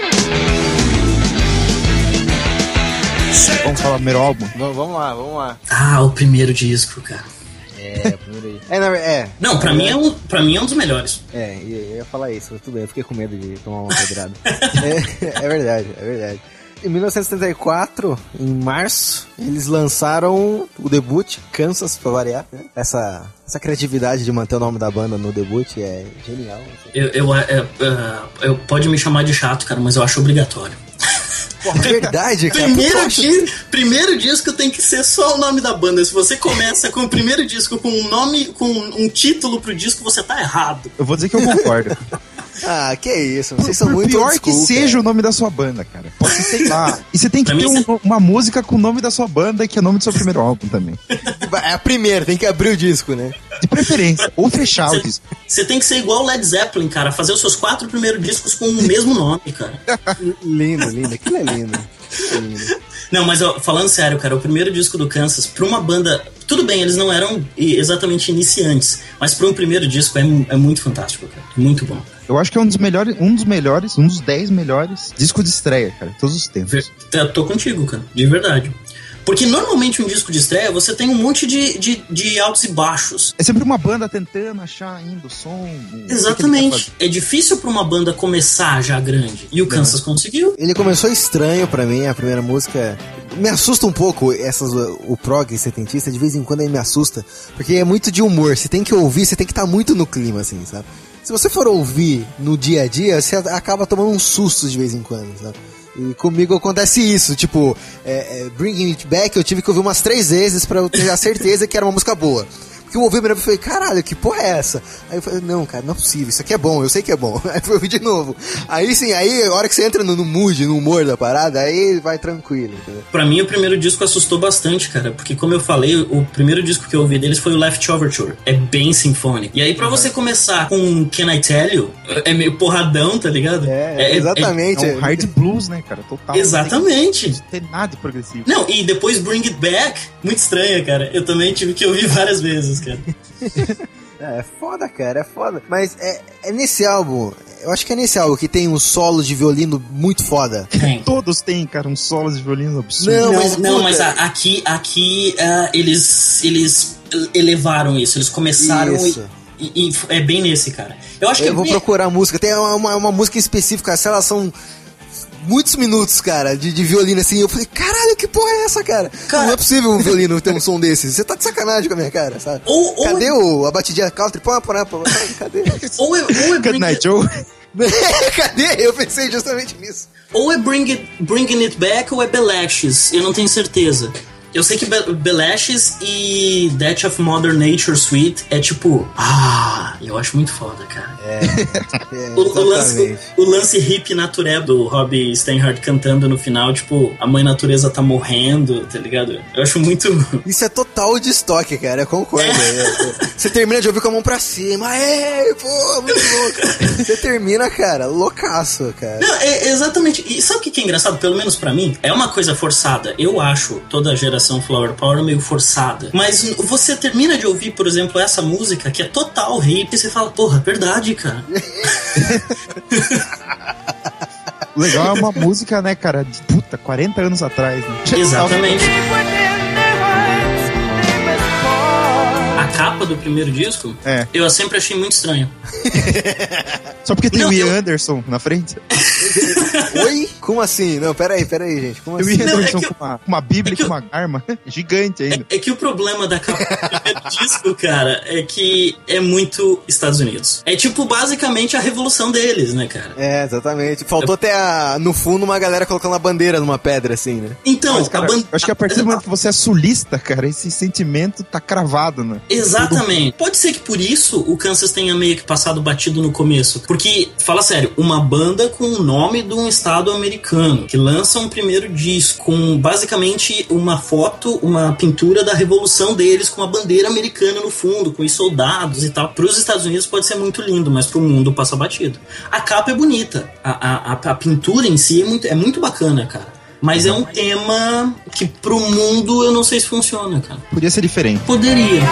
Vamos falar do primeiro álbum? Vamos, vamos lá, vamos lá. Ah, o primeiro disco, cara. É, o primeiro aí. É, não, é. Não, pra, é, mim é um, pra mim é um dos melhores. É, eu ia falar isso, mas tudo bem, eu fiquei com medo de tomar uma pedrada. é, é verdade, é verdade. Em mil novecentos e setenta e quatro, em março, eles lançaram o debut, Kansas, pra variar, né? Essa, essa criatividade de manter o nome da banda no debut é genial. Assim. Eu, eu, eu, eu, eu pode me chamar de chato, cara, mas eu acho obrigatório. Porra, verdade, cara. Primeiro, dia, primeiro disco tem que ser só o nome da banda. Se você começa com o primeiro disco com um nome, com um título pro disco, você tá errado. Eu vou dizer que eu concordo. Ah, que isso, vocês são por muito pior school, que seja cara. o nome da sua banda, cara. Pode ser, sei lá. E você tem que pra ter um, você... uma música com o nome da sua banda, que é o nome do seu primeiro álbum também. É a primeira, tem que abrir o disco, né? De preferência. Ou fechar cê, o disco. Você tem que ser igual o Led Zeppelin, cara. Fazer os seus quatro primeiros discos com o mesmo nome, cara. Lindo, lindo. Aquilo é lindo. É lindo. Não, mas ó, falando sério, cara, o primeiro disco do Kansas, pra uma banda... Tudo bem, eles não eram exatamente iniciantes, mas pra um primeiro disco é, é muito fantástico, cara. Muito bom. Eu acho que é um dos melhores, um dos melhores, um dos dez melhores discos de estreia, cara, todos os tempos. Eu tô contigo, cara, de verdade. Porque normalmente um disco de estreia você tem um monte de, de, de altos e baixos. É sempre uma banda tentando achar ainda o som. Exatamente. É difícil pra uma banda começar já grande. E o Kansas é. conseguiu. Ele começou estranho pra mim, a primeira música. Me assusta um pouco essas, o prog setentista, de vez em quando ele me assusta. Porque é muito de humor. Você tem que ouvir, você tem que estar muito no clima, assim, sabe? Se você for ouvir no dia a dia, você acaba tomando uns sustos de vez em quando, sabe? E comigo acontece isso, tipo, é, é, Bringing It Back eu tive que ouvir umas três vezes pra eu ter a certeza que era uma música boa. que eu ouvi a primeira vez e falei, caralho, que porra é essa? Aí eu falei, não, cara, não é possível, isso aqui é bom, eu sei que é bom. Aí eu ouvi de novo. Aí sim, aí a hora que você entra no, no mood, no humor da parada, aí vai tranquilo, entendeu? Pra mim, o primeiro disco assustou bastante, cara, porque como eu falei, o primeiro disco que eu ouvi deles foi o Left Overture. É bem sinfônico. E aí, pra uhum. você começar com Can I Tell You, é meio porradão, tá ligado? É, é exatamente. É, é um hard blues, né, cara? Total. Exatamente. Não tem nada de progressivo. Não, e depois Bring It Back, muito estranha, cara. Eu também tive que ouvir várias vezes, cara. É, é foda, cara, é foda. Mas é, é nesse álbum, eu acho que é nesse álbum que tem um solo de violino muito foda. Tem. Todos têm, cara, um solo de violino absurdo. Não, mas, não, mas a, aqui, aqui uh, eles, eles elevaram isso, eles começaram isso. E, e é bem nesse, cara. Eu acho que eu é vou bem... procurar a música, tem uma, uma, uma música específica, sei lá, são muitos minutos, cara, de, de violino assim. Eu falei, caralho, que porra é essa, cara? cara? Não é possível um violino ter um som desse. Você tá de sacanagem com a minha cara, sabe? Ou, ou Cadê é... o, a batidinha country? Pô, pô, pô, pô, cadê? ou é, ou é Good Night, Joe. Cadê? Eu pensei justamente nisso. Ou é Bring It, Bringing It Back ou é Belashes. Eu não tenho certeza. Eu sei que Be- Belashes e Death of Mother Nature Suite é tipo... Ah, eu acho muito foda, cara. É, é o, o, lance, o, o lance hip natureba do Rob Steinhardt cantando no final, tipo, a mãe natureza tá morrendo, tá ligado? Eu acho muito... Isso é total de estoque, cara, eu concordo. É. Você termina de ouvir com a mão pra cima, é, pô, muito louco. Você termina, cara, loucaço, cara. Não, é, exatamente. E sabe o que é engraçado? Pelo menos pra mim, é uma coisa forçada. Eu acho toda a geração Flower Power meio forçada. Mas você termina de ouvir, por exemplo, essa música que é total hip e você fala, porra, verdade, cara. O legal é uma música, né, cara, de puta, quarenta anos atrás, né? Exatamente. A capa do primeiro disco, é. eu sempre achei muito estranho. Só porque tem não, o Ian eu... Anderson na frente? Oi? Como assim? Não, peraí, peraí, gente. Como assim? O Ian não, Anderson é que... com uma, uma bíblia e é que... com uma arma gigante ainda. É, é que o problema da capa do primeiro disco, cara, é que é muito Estados Unidos. É tipo, basicamente, a revolução deles, né, cara? É, exatamente. Faltou até, a, no fundo, uma galera colocando a bandeira numa pedra, assim, né? Então, Mas, cara, a ban... acho que a partir do momento que você é sulista, cara, esse sentimento tá cravado, né? Exatamente. Pode ser que por isso o Kansas tenha meio que passado batido no começo. Porque, fala sério, uma banda com o nome de um estado americano, que lança um primeiro disco com basicamente uma foto, uma pintura da revolução deles com a bandeira americana no fundo, com os soldados e tal. Para os Estados Unidos pode ser muito lindo, mas pro mundo passa batido. A capa é bonita. A, a, a pintura em si é muito, é muito bacana, cara. Mas é um tema que pro mundo eu não sei se funciona, cara. Podia ser diferente. Poderia.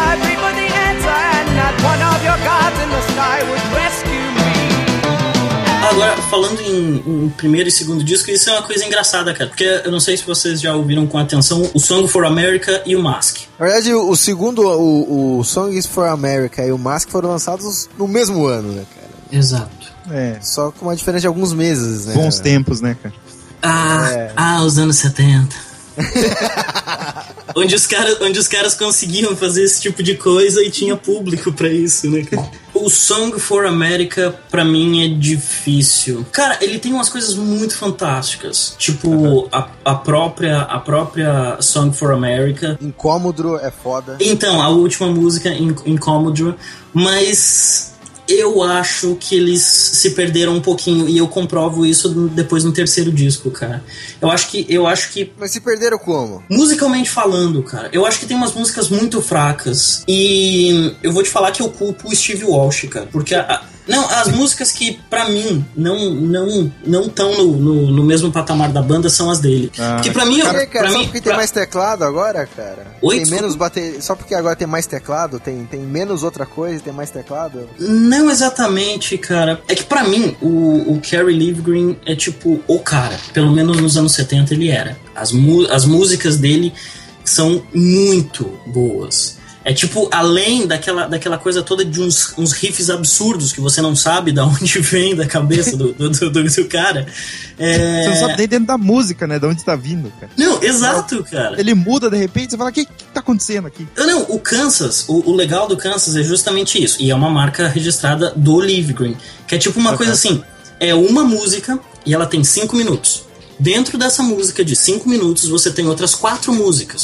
Agora, falando em, em primeiro e segundo disco, isso é uma coisa engraçada, cara. Porque eu não sei se vocês já ouviram com atenção o Song for America e o Mask. Na verdade, o, o segundo, o, o Songs for America e o Mask foram lançados no mesmo ano, né, cara? Exato. É. Só com uma diferença de alguns meses, né? Bons tempos, né, cara? Ah, é. ah, os anos setenta. onde, os cara, onde os caras conseguiam fazer esse tipo de coisa e tinha público pra isso, né, cara? O Song for America, pra mim, é difícil. Cara, ele tem umas coisas muito fantásticas. Tipo, uhum. a, a, própria, a própria Song for America. Incômodo é foda. Então, a última música, Incômodo. Mas... eu acho que eles se perderam um pouquinho e eu comprovo isso depois no terceiro disco, cara. Eu acho que... Eu acho que Mas se perderam como? Musicalmente falando, cara. Eu acho que tem umas músicas muito fracas e eu vou te falar que eu culpo o Steve Walsh, cara. Porque a, a, não, as músicas que pra mim não não não estão no, no, no mesmo patamar da banda são as dele. Ah, porque pra mim... Cara, eu, cara, pra só mim, porque pra... tem mais teclado agora, cara? Oi, tem desculpa. menos bater... Só porque agora tem mais teclado? Tem, tem menos outra coisa e tem mais teclado? Não exatamente, cara. É que pra mim, o, o Kerry Livgren é tipo o cara. Pelo menos nos anos setenta ele era. As, as músicas dele são muito boas. É tipo, além daquela, daquela coisa toda de uns, uns riffs absurdos que você não sabe de onde vem da cabeça do, do, do, do, do cara. É... Você não sabe nem dentro da música, né? De onde tá vindo, cara. Não, exato, cara. Ele muda de repente, você fala, o que, que tá acontecendo aqui? Não, o Kansas, o, o legal do Kansas é justamente isso. E é uma marca registrada do Livgren. Que é tipo uma uhum. coisa assim, é uma música e ela tem cinco minutos. Dentro dessa música de cinco minutos, você tem outras quatro músicas.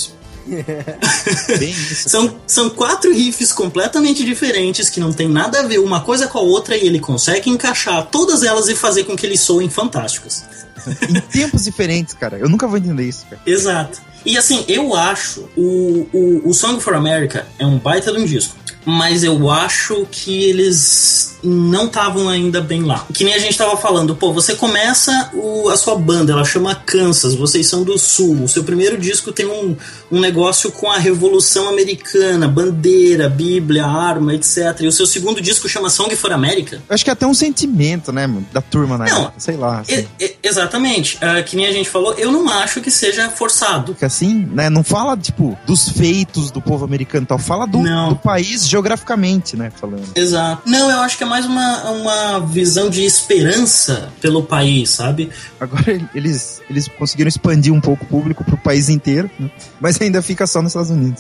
Bem isso. São, são quatro riffs completamente diferentes que não tem nada a ver uma coisa com a outra e ele consegue encaixar todas elas e fazer com que eles soem fantásticos. Em tempos diferentes, cara. Eu nunca vou entender isso, cara. Exato. E assim, eu acho o, o, o Song for America é um baita de um disco, mas eu acho que eles não estavam ainda bem lá. Que nem a gente tava falando, pô, você começa o, a sua banda, ela chama Kansas, vocês são do Sul, o seu primeiro disco tem um, um negócio com a Revolução Americana, bandeira, Bíblia, arma, etcétera. E o seu segundo disco chama Song for America. Eu acho que é até um sentimento, né, mano, da turma, né? Não, sei lá. Assim. E, e, exatamente. Uh, que nem a gente falou, eu não acho que seja forçado. Porque assim, né, não fala, tipo, dos feitos do povo americano e tal, fala do, do país geograficamente, né, falando. Exato. Não, eu acho que é mais uma, uma visão de esperança pelo país, sabe? Agora eles, eles conseguiram expandir um pouco o público pro país inteiro, né? Mas ainda fica só nos Estados Unidos.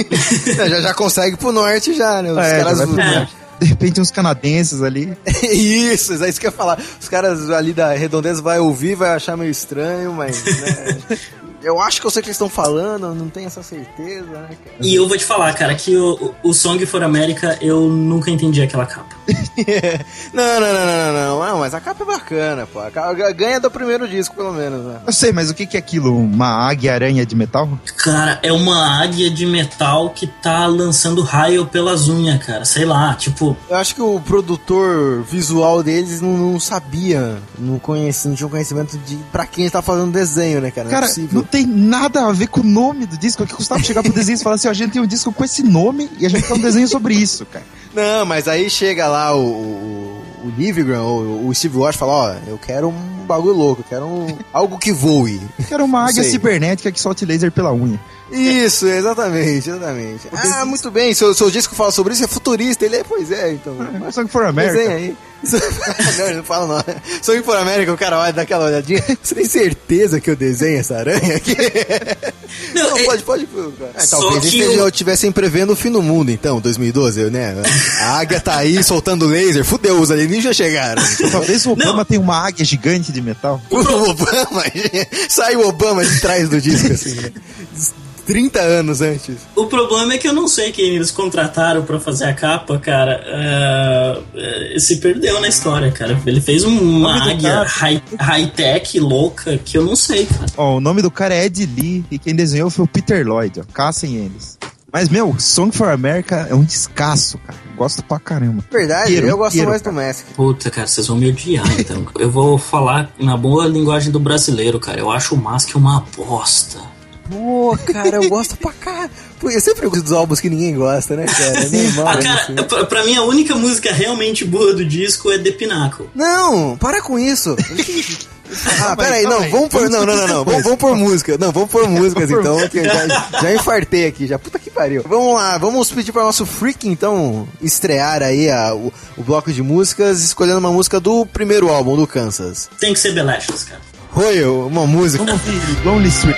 é, já, já consegue pro norte já, né? Os é, caras... já vai pro norte. De repente uns canadenses ali. Isso, é isso que eu ia falar. Os caras ali da Redondeza vai ouvir, vai achar meio estranho, mas... Né? Eu acho que eu sei o que eles estão falando, não tenho essa certeza, né, cara? E eu vou te falar, cara, que o, o Song for America, eu nunca entendi aquela capa. não, não, não, não, não, não, mas a capa é bacana, pô. A capa ganha do primeiro disco, pelo menos, né? Eu sei, mas o que que é aquilo? Uma águia-aranha de metal? Cara, é uma águia de metal que tá lançando raio pelas unhas, cara. Sei lá, tipo... Eu acho que o produtor visual deles não, não sabia, não, conhecia, não tinha conhecimento de pra quem tá fazendo desenho, né, cara? Não cara, é possível. Não tem nada a ver com o nome do disco. É que custava chegar pro desenho e falar assim, ó, a gente tem um disco com esse nome e a gente tem um desenho sobre isso, cara. Não, mas aí chega lá o, o, o Livegram, o, o Steve Walsh, fala, ó, eu quero um bagulho louco, eu quero um, algo que voe. Eu quero uma águia cibernética que solte laser pela unha. Isso, exatamente, exatamente. Ah, muito bem, seu, seu disco fala sobre isso, é futurista, ele é, pois é, então. É, Song for America. Desenha aí. Não, não fala não. Song for America, o cara olha, dá aquela olhadinha. Você tem certeza que eu desenho essa aranha aqui? Não, não é... pode, pode. Ah, talvez eles eu... tivessem prevendo o fim do mundo, então, dois mil e doze, né? A águia tá aí soltando laser, fudeu, os alienígenas chegaram. Talvez o Obama não. tenha uma águia gigante de metal. O Obama, sai o Obama de trás do disco, assim, né? trinta anos antes. O problema é que eu não sei quem eles contrataram pra fazer a capa, cara. Uh, uh, se perdeu na história, cara. Ele fez uma águia high-tech high louca que eu não sei, cara. Ó, o nome do cara é Ed Lee e quem desenhou foi o Peter Lloyd, ó. Caçem eles. Mas, meu, Song for America é um descasso, cara. Gosto pra caramba. Verdade, inteiro, eu gosto inteiro, mais cara. do Mask. Puta, cara, vocês vão me odiar, então. Eu vou falar na boa linguagem do brasileiro, cara. Eu acho o Mask uma bosta. Pô, cara, eu gosto pra cá. Pô, eu sempre gosto dos álbuns que ninguém gosta, né, cara? É normal, ah, cara, assim. pra, pra mim a única música realmente boa do disco é The Pinnacle. Não, para com isso. Ah, peraí, não, vamos por. Não, não, não, não. Vamos, vamos por música. Não, vamos por músicas então. Que já, já infartei aqui, já. Puta que pariu. Vamos lá, vamos pedir para nosso Freak, então, estrear aí a, o, o bloco de músicas, escolhendo uma música do primeiro álbum, do Kansas. Tem que ser Belashas, cara. Oi, uma música. Vamos ouvir Lonely Street.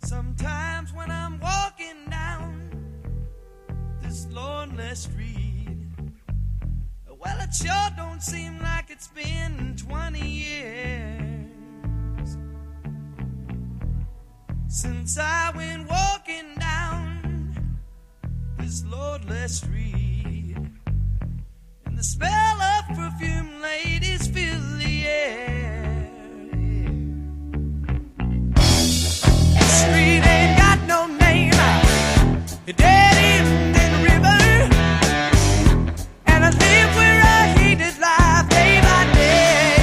Sometimes when I'm walking down this lonely street, well, it sure don't seem like it's been twenty years since I went walking down this lonely street, and the smell of perfume ladies fill the air. The street ain't got no name, a dead end in the river, and I live where I hated life day by day.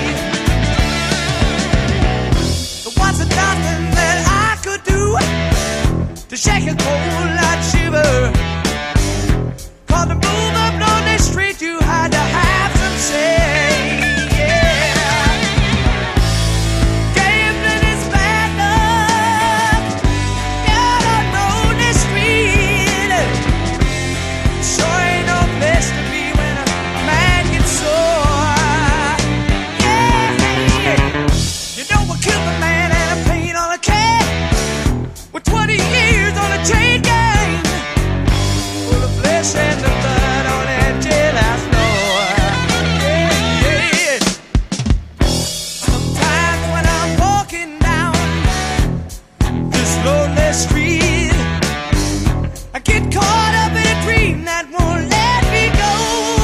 There wasn't nothing that I could do to shake a cold light shiver, 'cause to move up lonely street you had to have some say. Chain gang, full of flesh and the blood on that jailhouse floor. Yeah, yeah. Sometimes when I'm walking down this lonely street, I get caught up in a dream that won't let me go.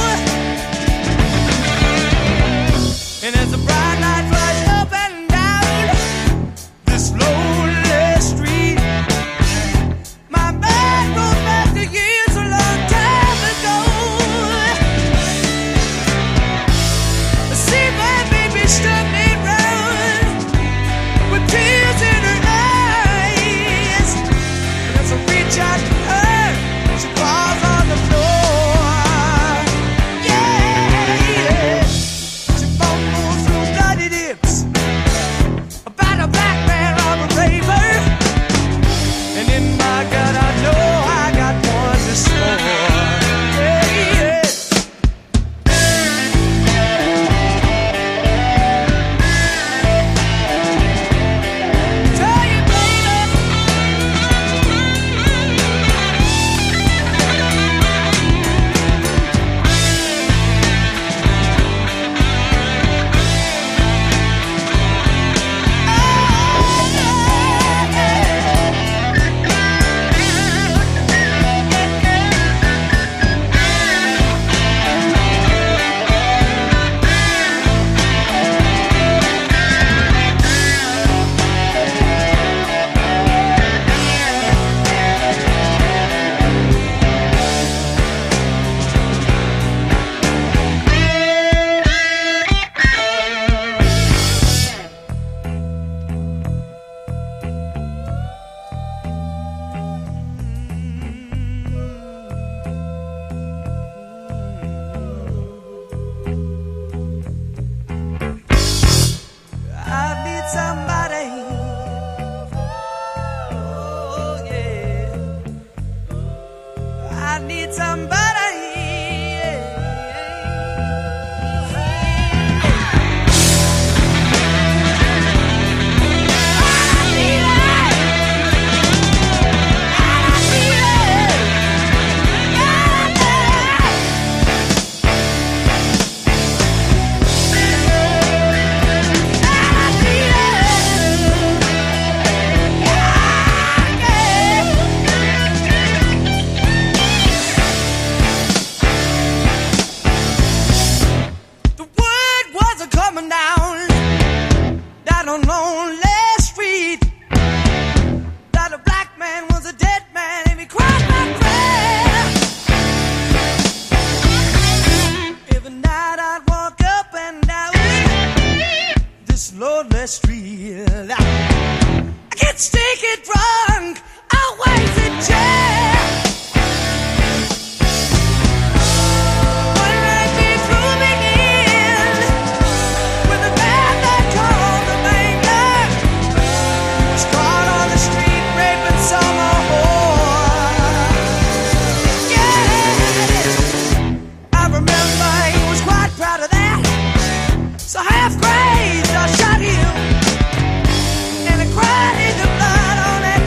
And as the bright light flashes up and down this lonely street, my mind goes back to years a long time ago. I see my baby stumbling round with tears in her eyes, and as I reach out to her, she falls on the floor. Yeah, she fumbles through bloody lips about a black man on the raver, and in my gut I know I got one to score. Yeah, yeah. Tell you, baby, I need somebody. Oh yeah, I need somebody. The word wasn't coming down, down on lonely street, that a black man was a dead man and he cried my prayer. Every night I'd walk up and down this lonely street. I get sticky drunk, always in jail. One night they threw me in with a man that called the Mangler, was caught on the street raping some whore. Yeah, I remember he was quite proud of that, so half crazed I shot him, and I cried in the blood on that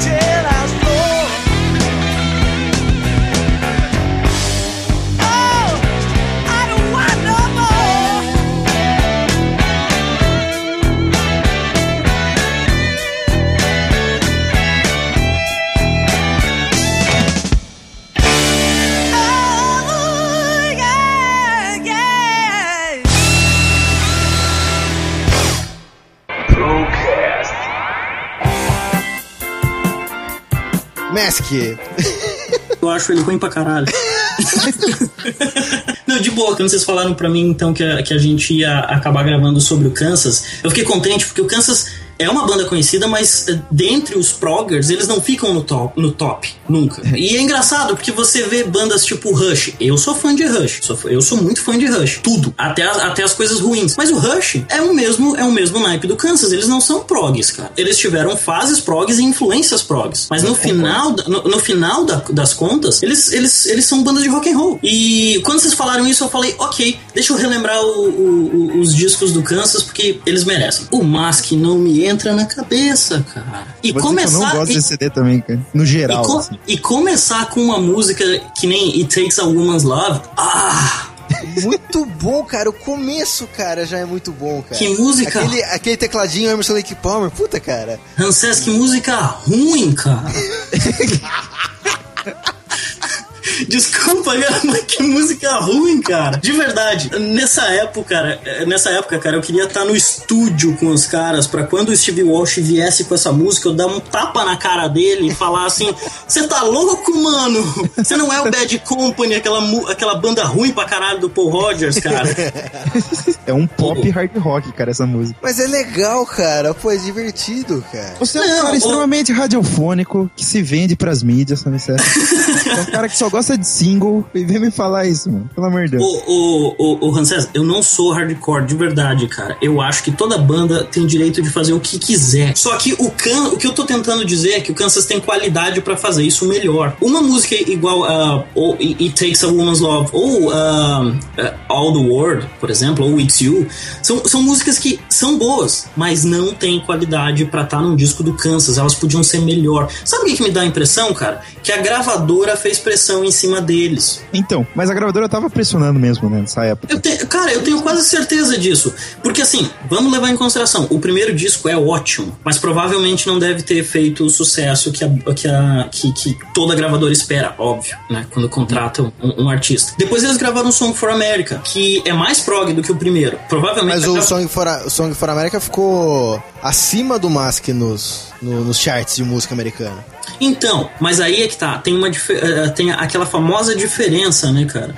Mask. Eu acho ele ruim pra caralho. Não, de boa, quando vocês falaram pra mim, então, que a, que a gente ia acabar gravando sobre o Kansas, eu fiquei contente, porque o Kansas é uma banda conhecida, mas dentre os proggers, eles não ficam no top, no top, nunca. E é engraçado, porque você vê bandas tipo Rush. Eu sou fã de Rush, sou, eu sou muito fã de Rush, tudo, até, até as coisas ruins. Mas o Rush é o mesmo, é o mesmo naipe do Kansas, eles não são progs, cara. Eles tiveram fases progs e influências progs, mas no final, no, no final da, das contas, eles, eles, eles são bandas de rock and roll. E quando vocês falaram isso, eu falei, ok, deixa eu relembrar o, o, o, os discos do Kansas, porque eles merecem. O Mask não me entra na cabeça, cara. E Você começar... Eu não gosto e, desse C D também, cara. No geral. E, co- assim. e começar com uma música que nem It Takes a Woman's Love. Ah! Muito bom, cara. O começo, cara, já é muito bom, cara. Que música... Aquele, aquele tecladinho Emerson Lake Palmer. Puta, cara. Ramsés, que música ruim, cara. Desculpa, cara, mas que música ruim, cara. De verdade. Nessa época, cara, nessa época, cara, eu queria estar no estúdio com os caras pra quando o Steve Walsh viesse com essa música, eu dar um tapa na cara dele e falar assim: você tá louco, mano? Você não é o Bad Company, aquela, aquela banda ruim pra caralho do Paul Rodgers, cara. É um pop hard rock, cara, essa música. Mas é legal, cara. Pô, é divertido, cara. Você é um Não, cara o- extremamente radiofônico, que se vende pras mídias, sabe? Você é um cara que só gosta de single e vem me falar isso, mano. Pelo amor de Deus. O, o, o, o Ramsés, eu não sou hardcore de verdade, cara. Eu acho que toda banda tem direito de fazer o que quiser. Só que o, can, o que eu tô tentando dizer é que o Kansas tem qualidade pra fazer isso melhor. Uma música igual a uh, It Takes a Woman's Love ou uh, uh, All the World, por exemplo, ou It's You, são, são músicas que são boas, mas não tem qualidade pra estar num disco do Kansas. Elas podiam ser melhor. Sabe o que, que me dá a impressão, cara? Que a gravadora fez pressão em cima deles. Então, mas a gravadora tava pressionando mesmo, né, nessa época. Eu te, cara, eu tenho quase certeza disso. Porque assim, vamos levar em consideração, o primeiro disco é ótimo, mas provavelmente não deve ter feito o sucesso que, a, que, a, que, que toda gravadora espera, óbvio, né? Quando contratam um, um artista. Depois eles gravaram Song for America, que é mais prog do que o primeiro. Provavelmente. Mas o Song for, o Song for America ficou acima do Mask nos, no, nos charts de música americana. Então, mas aí é que tá, tem, uma, tem aquela famosa diferença, né, cara?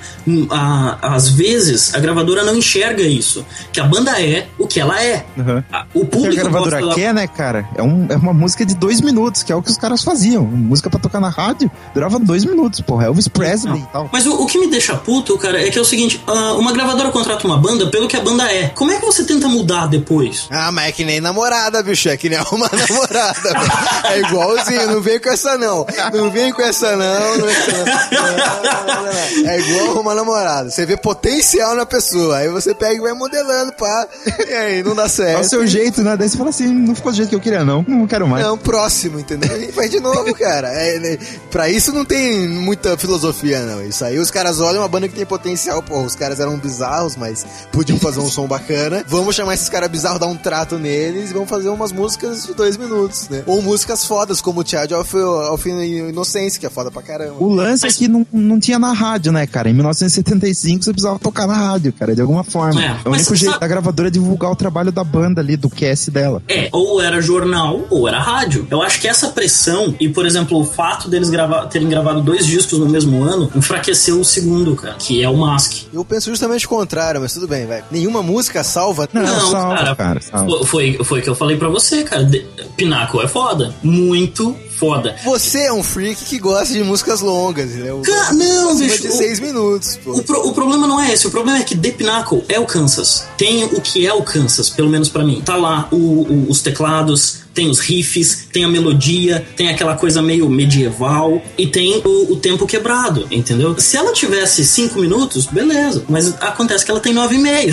Às vezes a gravadora não enxerga isso, que a banda é o que ela é. Uhum. O público o que a gravadora gosta quer, né, cara? É, um, é uma música de dois minutos, que é o que os caras faziam. Música pra tocar na rádio durava dois minutos, porra. Elvis Presley não. e tal. Mas o, o que me deixa puto, cara, é que é o seguinte: uh, uma gravadora contrata uma banda pelo que a banda é. Como é que você tenta mudar depois? Ah, mas é que nem namorada, bicho. É que nem uma namorada. É igualzinho, não vem com essa não. Não vem com essa não. Não, não, não, não. É igual uma namorada. Você vê potencial na pessoa. Aí você pega e vai modelando, pá. E aí não dá certo. É o seu jeito, né? Daí você fala assim, não ficou do jeito que eu queria, não. Não quero mais. Não, próximo, entendeu? E faz de novo, cara. É, né? Pra isso não tem muita filosofia, não. Isso aí os caras olham uma banda que tem potencial. Porra, os caras eram bizarros, mas podiam fazer um som bacana. Vamos chamar esses caras bizarros, dar um trato neles e vamos fazer umas músicas de dois minutos, né? Ou músicas fodas, como o Child of, of Innocence, que é foda pra caramba. O lance Mas... é que não, não tinha na rádio, né, cara? Em mil novecentos e setenta e cinco você precisava tocar na rádio, cara, de alguma forma. É, é o mas único jeito sabe... da gravadora divulgar o trabalho da banda ali, do cast dela. É, ou era jornal, ou era rádio. Eu acho que essa pressão, e por exemplo, o fato deles grava... terem gravado dois discos no mesmo ano, enfraqueceu o segundo, cara, que é o Mask. Eu penso justamente o contrário, mas tudo bem, vai. Nenhuma música salva. Não, Não, salva, cara, cara salva. Foi, foi o que eu falei pra você, cara. De... Pinnacle é foda. Muito foda. Você é um freak que gosta de músicas longas, entendeu? Ca... Não, acima bicho. de seis minutos, pô. O, pro, o problema não é esse. O problema é que The Pinnacle é o Kansas. Tem o que é o Kansas, pelo menos pra mim. Tá lá o, o, os teclados, tem os riffs, tem a melodia, tem aquela coisa meio medieval e tem o, o tempo quebrado, entendeu? Se ela tivesse cinco minutos, beleza. Mas acontece que ela tem nove e meio.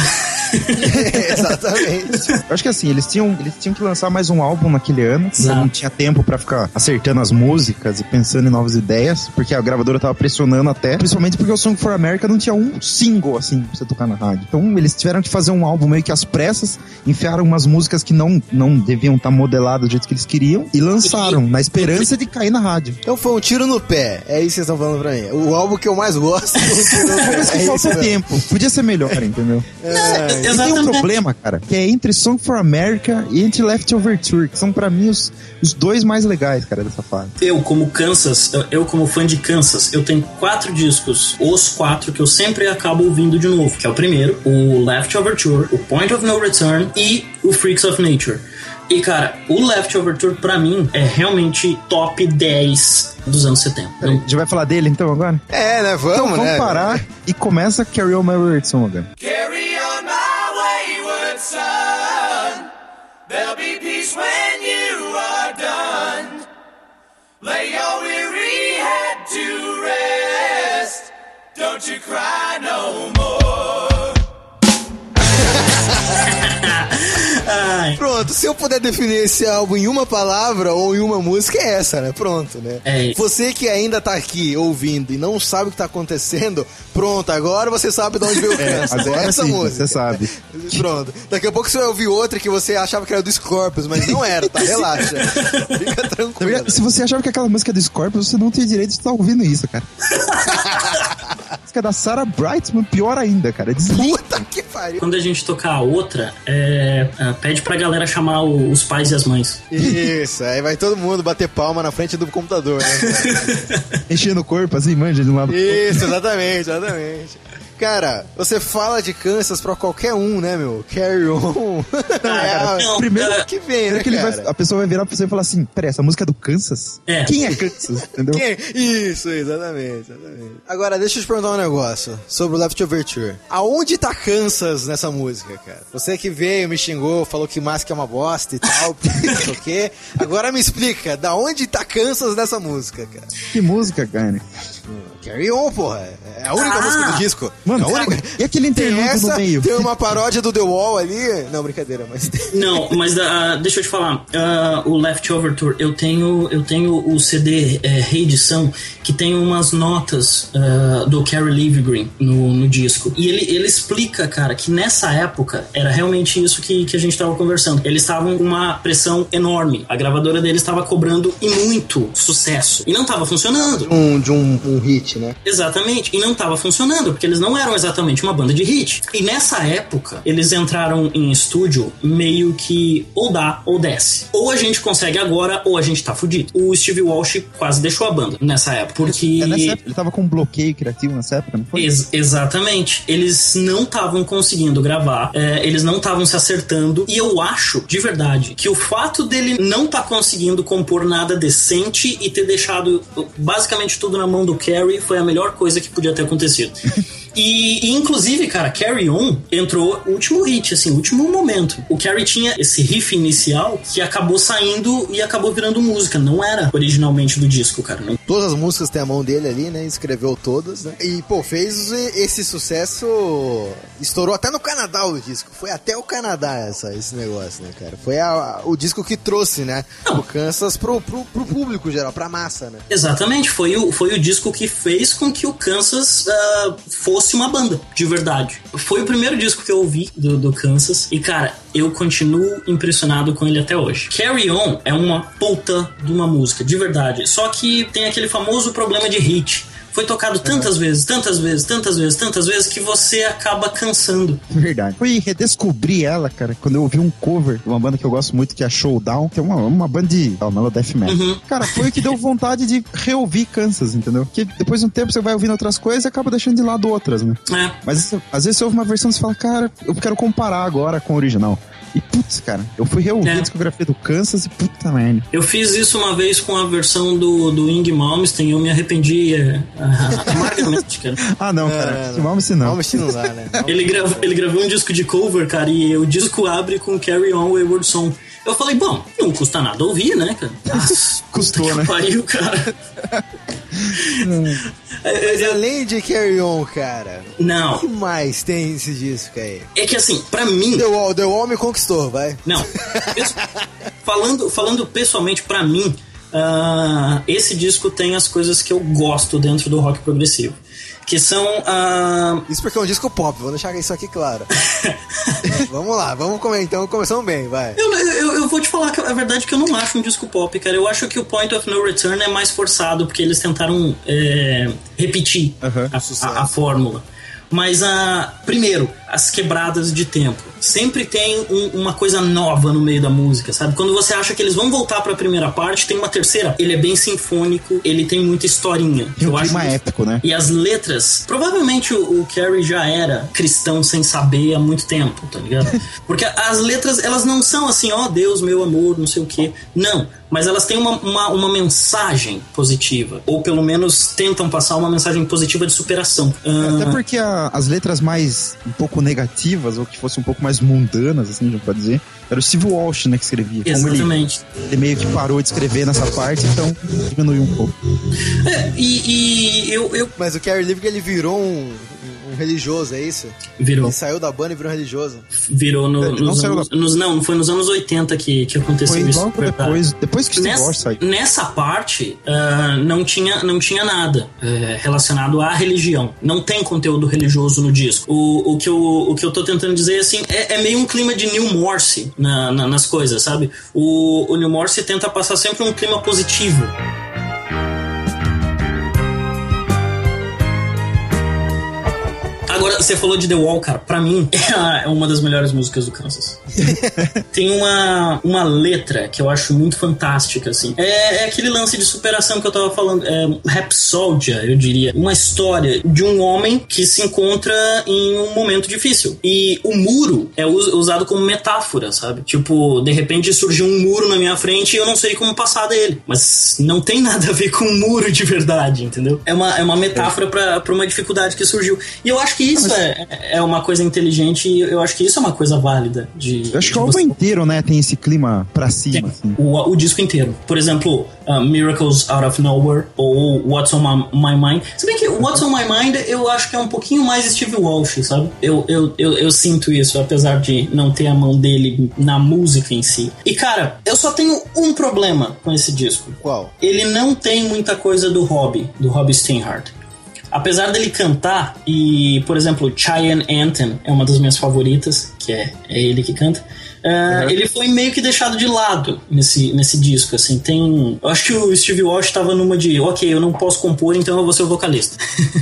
É, exatamente. Eu acho que assim, eles tinham, eles tinham que lançar mais um álbum naquele ano. Exato. Não tinha tempo pra ficar acertando as músicas e pensando em novas ideias, porque a gravadora tava pressionando até, principalmente porque o Song for America não tinha um single, assim, pra você tocar na rádio. Então eles tiveram que fazer um álbum meio que às pressas, enfiaram umas músicas que não, não deviam estar modeladas do jeito que eles queriam e lançaram, na esperança de cair na rádio. Então foi um tiro no pé. É isso que vocês estão falando pra mim. O álbum que eu mais gosto foi um tiro no pé. Mas que É falta isso, tempo. Podia ser melhor, entendeu? É, E tem um problema, cara, que é entre Song for America e entre Leftover Tour, que são pra mim os, os dois mais legais, cara, dessa fase. Eu, como Kansas, eu, eu como fã de Kansas, eu tenho quatro discos, os quatro que eu sempre acabo ouvindo de novo, que é o primeiro, o Leftover Tour, o Point of No Return e o Freaks of Nature. E, cara, o Leftover Tour, pra mim, é realmente top dez dos anos setenta. A gente vai falar dele, então, agora? É, né? Vamos, Então vamos né? parar e começa Carry On My Wayward Son, agora. Carry on my wayward son. There'll be peace when you are done. Lay your weary head to rest. Don't you cry no more. Ai, Pronto, se eu puder definir esse álbum em uma palavra ou em uma música, é essa, né? Pronto, né? É isso. Você que ainda tá aqui ouvindo e não sabe o que tá acontecendo, pronto, agora você sabe de onde veio o Kansas. agora é essa sim, música. você sabe. Pronto. Daqui a pouco você vai ouvir outra que você achava que era do Scorpions, mas não era, tá? Relaxa. Fica Na tranquilo. verdade, se você achava que aquela música é do Scorpions, você não tem direito de estar ouvindo isso, cara. A música é da Sarah Brightman, pior ainda, cara. Desliga. Puta que pariu. quando a gente tocar a outra, é, é, pede pra galera chamar o- os pais e as mães. Isso, aí vai todo mundo bater palma na frente do computador, né? Enchendo o corpo, assim, manja de um lado pro outro. Isso, exatamente, exatamente. Cara, você fala de Kansas pra qualquer um, né, meu? Carry on. cara, é, não, primeiro é, que vem, né, Será que ele cara? vai, a pessoa vai virar pra você e falar assim, peraí, essa música é do Kansas? É. Quem é Kansas? Entendeu? Quem? Isso, exatamente, exatamente. Agora, deixa eu te perguntar um negócio sobre o Leftover Tour. Aonde tá Kansas nessa música, cara? Você que veio, me xingou, falou que Mask é uma bosta e tal, não sei o quê. Agora me explica, da onde tá Kansas nessa música, cara? Que música, cara? Carry On, porra. É a única Ah! música do disco. Mano, é a única. e aquele Tem interlúdio essa, no meio? tem uma paródia do The Wall ali. Não, brincadeira, mas... Não, mas ah, deixa eu te falar, ah, o Leftover Tour, eu tenho, eu tenho o C D é, reedição que tem umas notas ah, do Carrie Livgren no, no disco. E ele, ele explica, cara, que nessa época era realmente isso que, que a gente tava conversando. Eles estavam com uma pressão enorme. A gravadora deles estava cobrando e muito sucesso. E não tava funcionando. Um, de um, um hit, né? Exatamente, e não tava funcionando, porque eles não eram exatamente uma banda de hit. E nessa época, eles entraram em estúdio meio que ou dá ou desce. Ou a gente consegue agora, ou a gente tá fudido. O Steve Walsh quase deixou a banda nessa época, porque... É nessa época, ele tava com um bloqueio criativo nessa época, não foi? Ex- exatamente. Eles não estavam conseguindo gravar, é, eles não estavam se acertando, e eu acho, de verdade, que o fato dele não tá conseguindo compor nada decente e ter deixado basicamente tudo na mão do Carrie foi a melhor coisa que podia ter acontecido. E, e, inclusive, cara, Carry On entrou o último hit, assim, o último momento. O Carrie tinha esse riff inicial que acabou saindo e acabou virando música. Não era originalmente do disco, cara. Não. Todas as músicas tem a mão dele ali, né? Escreveu todas, né? E, pô, fez esse sucesso... Estourou até no Canadá o disco. Foi até o Canadá essa, esse negócio, né, cara? Foi a- a- o disco que trouxe, né? Não. O Kansas pro, pro, pro público geral, pra massa, né? Exatamente, foi o, foi o disco que fez com que o Kansas ah, fosse uma banda, de verdade. Foi o primeiro disco que eu ouvi do, do Kansas e, cara, eu continuo impressionado com ele até hoje. Carry On é uma puta de uma música, de verdade. Só que tem aquele famoso problema de hit. Foi tocado tantas vezes, tantas vezes, tantas vezes, tantas vezes que você acaba cansando. Verdade. Fui redescobrir ela, cara, quando eu ouvi um cover de uma banda que eu gosto muito, que é Showdown, que é uma, uma banda de oh, Mellow Death Metal. Uhum. Cara, foi o que deu vontade de reouvir Kansas, entendeu? Porque depois de um tempo você vai ouvindo outras coisas e acaba deixando de lado outras, né? É. Mas às vezes você ouve uma versão e você fala, cara, eu quero comparar agora com o original. E putz, cara, eu fui reouvir É. a discografia do Kansas e puta merda. Eu fiz isso uma vez com a versão do, do Ing Malmsteen e eu me arrependi é, ah, amargamente, cara. Ah, não, cara. Esse Malmsteen não. Malmsteen não dá, né? Ele, grava, ele gravou um disco de cover, cara, e o disco abre com Carry On Wayward Son. Eu falei, bom, não custa nada ouvir, né, cara? Nossa, Custou, puta que né? pariu, cara. É, Mas é, além de Carry On, cara, o não, que mais tem esse disco aí? é que assim, pra mim... The Wall, The Wall me conquistou, vai. Não, pes- falando, falando pessoalmente pra mim, ah, esse disco tem as coisas que eu gosto dentro do rock progressivo. que são... Uh... Isso porque é um disco pop, vou deixar isso aqui claro. Vamos lá, vamos comer então, começamos bem, vai. Eu, eu, eu vou te falar que a verdade é que eu não acho um disco pop, cara. Eu acho que o Point of No Return é mais forçado, porque eles tentaram é, repetir uhum, a, a, a fórmula. Mas, a, primeiro, as quebradas de tempo. Sempre tem um, uma coisa nova no meio da música, sabe? Quando você acha que eles vão voltar pra primeira parte, tem uma terceira. Ele é bem sinfônico, ele tem muita historinha. Tem um clima épico, né? E as letras... Provavelmente o, o Carey já era cristão sem saber há muito tempo, tá ligado? Porque as letras, elas não são assim, ó, oh, Deus, meu amor, não sei o quê. Não. Mas elas têm uma, uma, uma mensagem positiva. Ou pelo menos tentam passar uma mensagem positiva de superação. Até porque a, as letras mais um pouco negativas, ou que fossem um pouco mais mundanas, assim, já pode dizer, era o Steve Walsh, né, que escrevia. Exatamente. Ele, ele meio que parou de escrever nessa parte, então diminuiu um pouco. É, e, e eu, eu... Mas o Carey Livgren, ele virou um... um religioso, é isso? Virou. Ele saiu da banda e virou religioso. Virou no, é, nos não, anos, saiu da... nos, não, foi nos anos oitenta que, que aconteceu foi isso. Logo depois, depois que o Steve Walsh saiu. Nessa parte, uh, não, tinha, não tinha nada uh, relacionado à religião. Não tem conteúdo religioso no disco. O, o, que, eu, o que eu tô tentando dizer, assim, é, é meio um clima de Neil Morse na, na, nas coisas, sabe? O, o Neil Morse tenta passar sempre um clima positivo. Agora, você falou de The Wall, cara. Pra mim, é uma das melhores músicas do Kansas. Tem uma, uma letra que eu acho muito fantástica, assim. É, é aquele lance de superação que eu tava falando. É Rhapsódia, eu diria. Uma história de um homem que se encontra em um momento difícil. E o muro é usado como metáfora, sabe? Tipo, de repente surgiu um muro na minha frente e eu não sei como passar dele. Mas não tem nada a ver com um muro de verdade, entendeu? É uma, é uma metáfora pra, pra uma dificuldade que surgiu. E eu acho que isso é, é uma coisa inteligente e eu acho que isso é uma coisa válida. De, eu acho de que o álbum você... inteiro, né, tem esse clima pra cima. Assim. O, o disco inteiro. Por exemplo, uh, Miracles Out of Nowhere ou What's on My, My Mind. Se bem que What's on My Mind eu acho que é um pouquinho mais Steve Walsh, sabe? Eu, eu, eu, eu sinto isso, apesar de não ter a mão dele na música em si. E cara, eu só tenho um problema com esse disco. Qual? Ele não tem muita coisa do Robbie, do Robbie Steinhardt. Apesar dele cantar, e, por exemplo, Cheyenne Anthem é uma das minhas favoritas, que é, é ele que canta, uh, uhum. ele foi meio que deixado de lado nesse, nesse disco, assim, tem... Eu acho que o Steve Walsh tava numa de, ok, eu não posso compor, então eu vou ser o vocalista.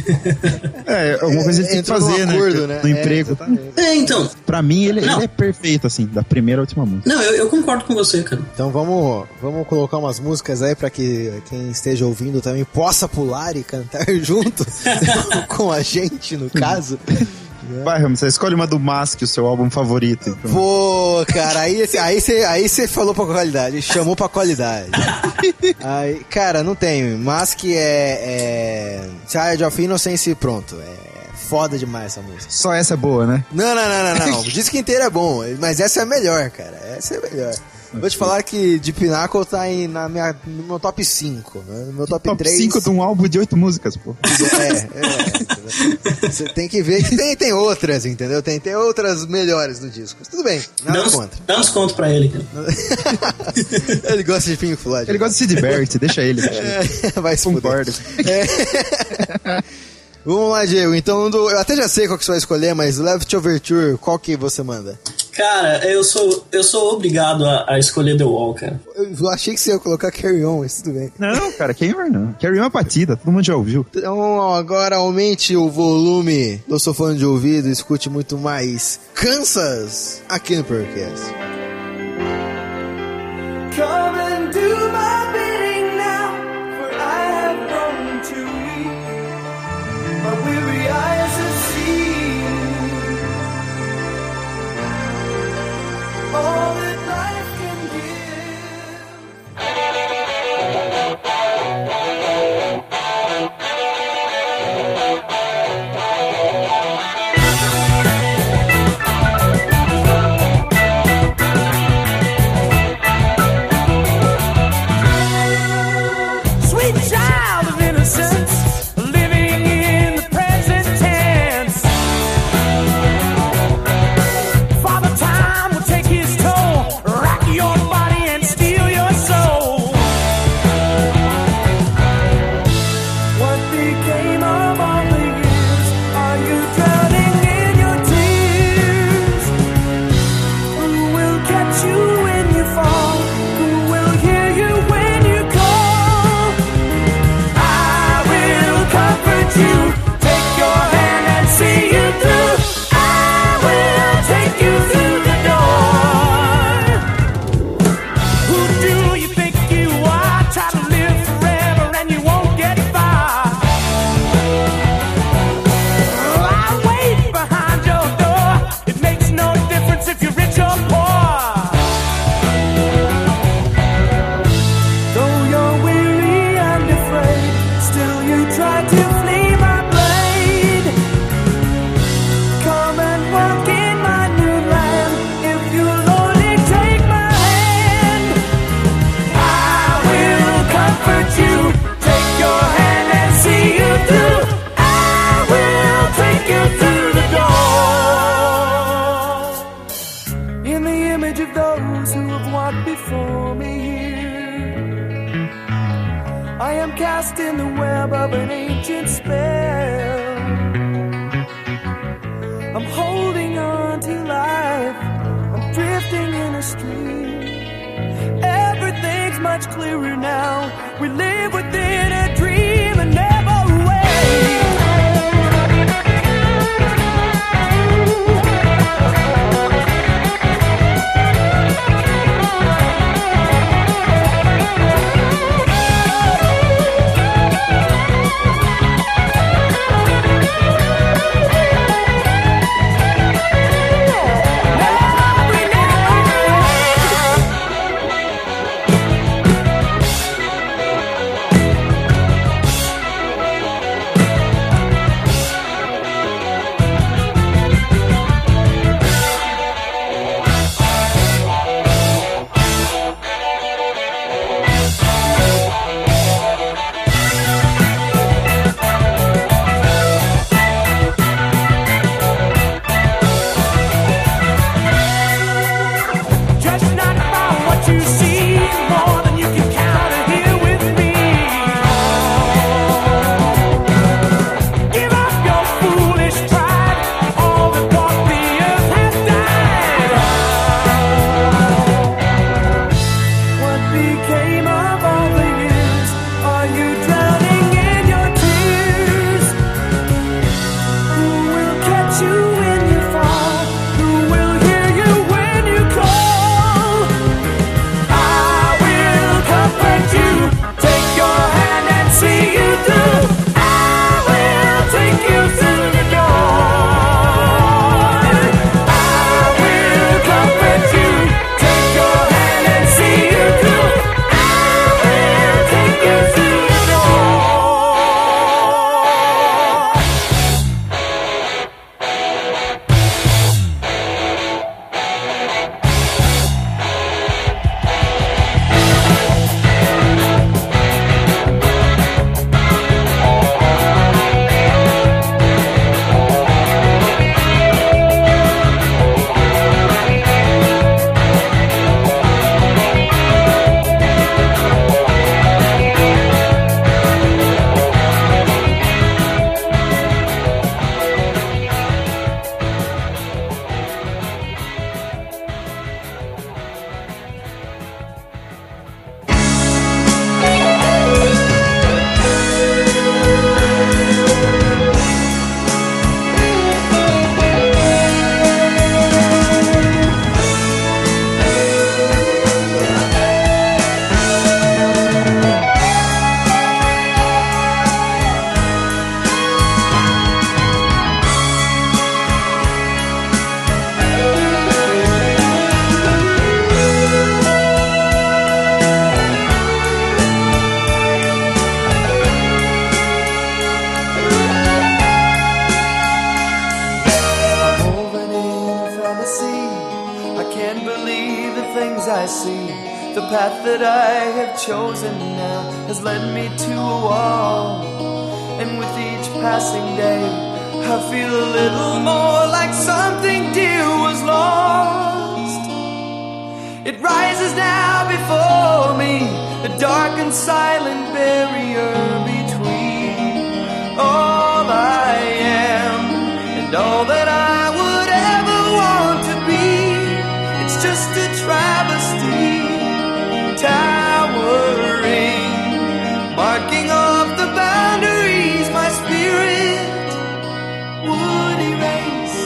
É, alguma coisa ele tem que fazer, né? Acordo, né? No é, emprego. É, então... Pra mim, ele, ele é perfeito, assim, da primeira à última música. Não, eu, eu concordo com você, cara. Então vamos, vamos colocar umas músicas aí pra que quem esteja ouvindo também possa pular e cantar junto com a gente, no caso. Vai, Ramos, você escolhe uma do Mask, o seu álbum favorito. Então. Pô, cara, aí você aí cê, aí cê falou pra qualidade, chamou pra qualidade. Aí, cara, não tem. Mask é, é Child of Innocence e pronto. É foda demais essa música. Só essa é boa, né? Não, não, não, não, não. O disco inteiro é bom, mas essa é a melhor, cara. Essa é a melhor. Vou te falar que Deep Pinnacle tá em, na minha, no meu top cinco, né? No meu top, top três. Top cinco de um álbum de oito músicas, pô. É, é. Você tem que ver que tem, tem outras, entendeu? Tem, tem outras melhores no disco. Tudo bem, nada damos, contra. Dá uns contos pra ele, cara. Ele gosta de Pink Floyd. Ele gosta de se diverte, deixa ele. Deixa ele. É, vai se fuder. É. Vamos lá, Diego. Então, eu até já sei qual que você vai escolher, mas Left Overture, qual que você manda? Cara, eu sou, eu sou obrigado a, a escolher The Wall, cara. Eu achei que você ia colocar Carry On, mas tudo bem. Não, cara, Carry On não. Carry On é batida, todo mundo já ouviu. Então, agora aumente o volume do seu fone de ouvido e escute muito mais Kansas aqui no Podcast. Come and do my bidding now, for I have grown too weak. My weary eyes have seen all that life can give. I am cast in the web of an ancient spell. I'm holding on to life, I'm drifting in a stream. Everything's much clearer now. We live within a dream and never away. The path that I have chosen now has led me to a wall. And with each passing day, I feel a little more like something dear was lost. It rises now before me, a dark and silent barrier between all I am and all that I would ever want to be. It's just a travesty, towering, marking off the boundaries my spirit would erase.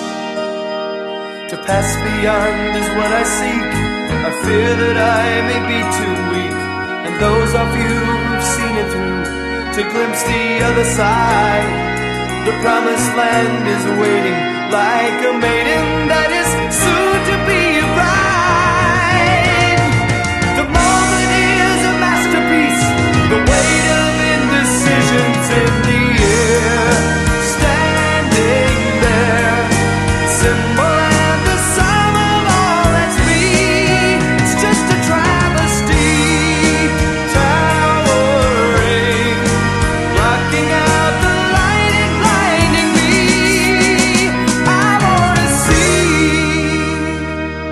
To pass beyond is what I seek. I fear that I may be too weak, and those of you who've seen it through, to glimpse the other side. The promised land is waiting, like a maiden that is soon to be a bride. The moment is a masterpiece, the weight of indecisions in the air, standing there, symbol and the sum of all that's me. It's just a travesty, towering, blocking out the light and blinding me. I wanna see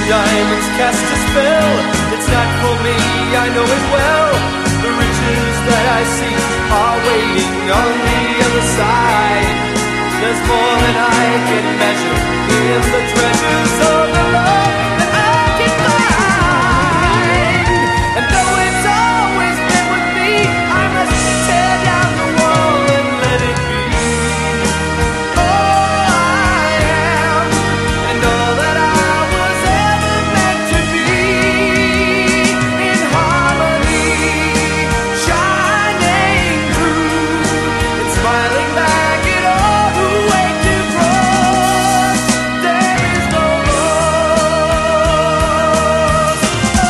diamonds cast a spell. It's not for me, I know it well. The riches that I see are waiting on the other side. There's more than I can measure in the treasures of the love that I can find. And though it's always been with me, I must tear down the wall and let it be. All I am and all that I was ever meant to be, in harmony, shining through, and smiling back at all who wait to cross. There is no loss.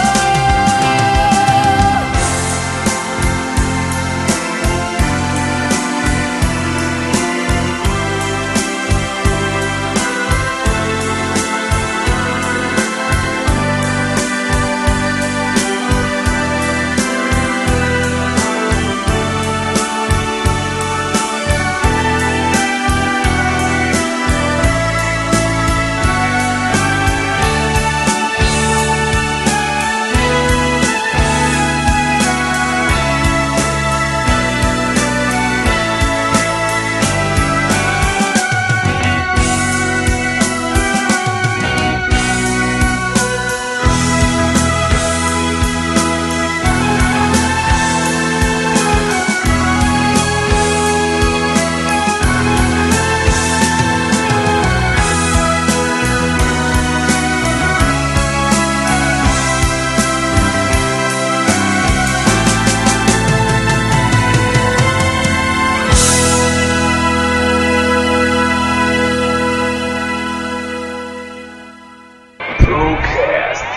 Procast.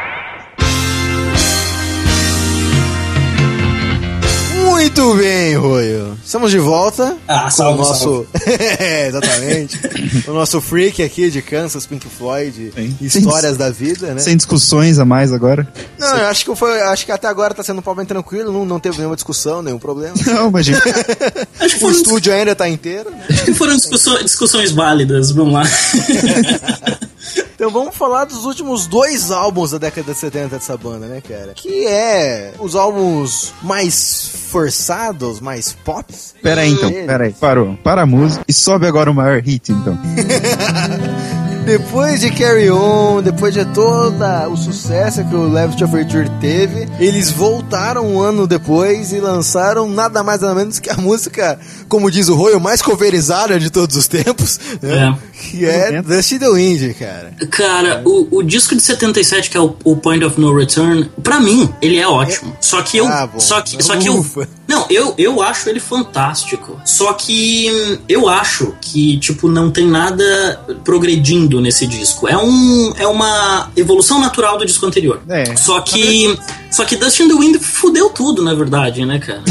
Muito bem, Royo. Estamos de volta. Ah, com salve, o nosso... É, exatamente. O nosso freak aqui de Kansas, Pink Floyd, Sim. histórias Sem- da vida, né? Sem discussões a mais agora. Não, eu acho que, foi, acho que até agora tá sendo um papo bem tranquilo, não, não teve nenhuma discussão, nenhum problema. Não, imagina. Acho que O foram, estúdio ainda tá inteiro, né? acho que foram discussões, discussões válidas, vamos lá. Então vamos falar dos últimos dois álbuns da década de setenta dessa banda, né, cara? Que é os álbuns mais forçados, mais pop. Pera aí então, pera aí. Parou. Para a música e sobe agora o maior hit, então. Depois de Carry On, depois de todo o sucesso que o Left of Virtue teve, eles voltaram um ano depois e lançaram nada mais nada menos que a música, como diz o Royo, mais coverizada de todos os tempos, né? Que é Dust in the Wind, cara. Cara, o, o disco de setenta e sete, que é o, o Point of No Return, pra mim, ele é ótimo. Só que eu... Ah, bom. só que, só que eu... Ufa. Não, eu, eu acho ele fantástico. Só que hum, eu acho que, tipo, não tem nada progredindo nesse disco. É, um, é uma evolução natural do disco anterior. É. Só que... Só que Dust in the Wind fudeu tudo, na verdade, né, cara?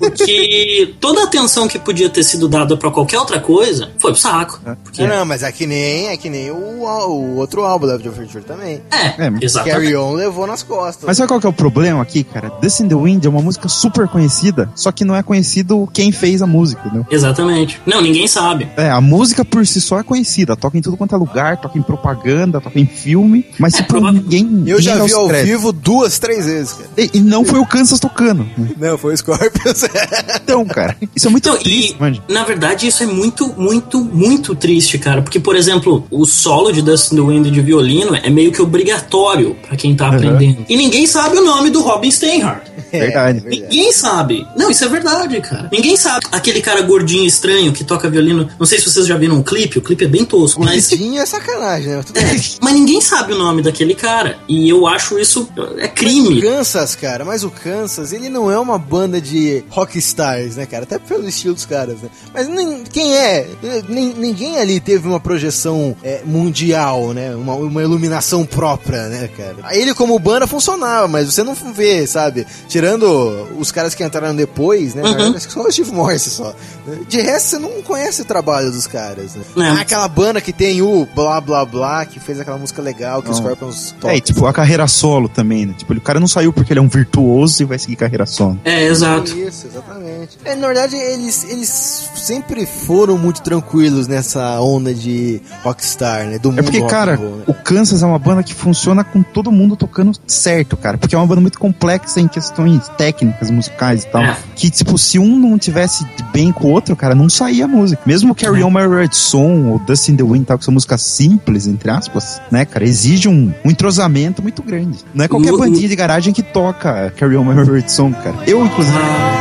Porque toda a atenção que podia ter sido dada pra qualquer outra coisa foi pro saco. Porque... Não, não, mas é que nem, é que nem o, o outro álbum, Left of Virtue também. É, É, exatamente. Carry On levou nas costas. Mas sabe qual que é o problema aqui, cara? Dust in the Wind é uma música super conhecida, só que não é conhecido quem fez a música, entendeu? Exatamente. Não, ninguém sabe. É, a música por si só é conhecida, toca em tudo quanto é lugar, toca em propaganda, toca em filme, mas É, tipo, provável- ninguém... Eu já ninguém vi dá os ao créditos. vivo duas, três vezes, cara. E, e não foi o Kansas tocando. Não, foi o Scorpions. Então, cara, isso é muito Então, triste, e, mano. na verdade, isso é muito, muito, muito triste, cara. Porque, por exemplo, o solo de Dust in the Wind de violino é meio que obrigatório pra quem tá aprendendo. E ninguém sabe o nome do Robin Steinhardt. Verdade. É, Ninguém sabe. Não, isso é verdade, cara. Ninguém sabe. Aquele cara gordinho estranho que toca violino. Não sei se vocês já viram um clipe. O clipe é bem tosco, mas... Gordinho é sacanagem, né? Tudo É, bem. mas ninguém sabe o nome daquele cara. E eu acho isso... É crime. O Kansas, cara, mas o Kansas, ele não é uma banda de rockstars, né, cara? Até pelo estilo dos caras, né? Mas nem, quem é? Nem, ninguém ali teve uma projeção é, mundial, né? Uma, uma iluminação própria, né, cara? Ele como banda funcionava, mas você não vê, sabe? Tirando os caras que entraram depois, né? Uhum. Cara, acho que só o Steve Morse só. De resto, você não conhece o trabalho dos caras, né? É. Ah, aquela banda que tem o Blá Blá Blá, que fez aquela música legal que os Scorpions tocam. É, e, tipo, a carreira solo também, né? Tipo, o cara não saiu porque ele é um virtuoso e vai seguir carreira solo. É, exato. Isso, exatamente. É, na verdade, eles, eles sempre foram muito tranquilos nessa onda de rockstar, né? Do mundo É porque, rock cara, and roll, né? o Kansas é uma banda que funciona com todo mundo tocando certo, cara. Porque é uma banda muito complexa em questões técnicas, musicais e tal. É. Que, tipo, se um não tivesse bem com o outro, cara, não saía a música. Mesmo Carry On My Red Song ou Dust in the Wind, tal, que são músicas simples, entre aspas, né, cara, exige um, um entrosamento muito grande. Não é qualquer O- bandinha de garagem que toca Carry On My Red Song, cara. Eu, inclusive...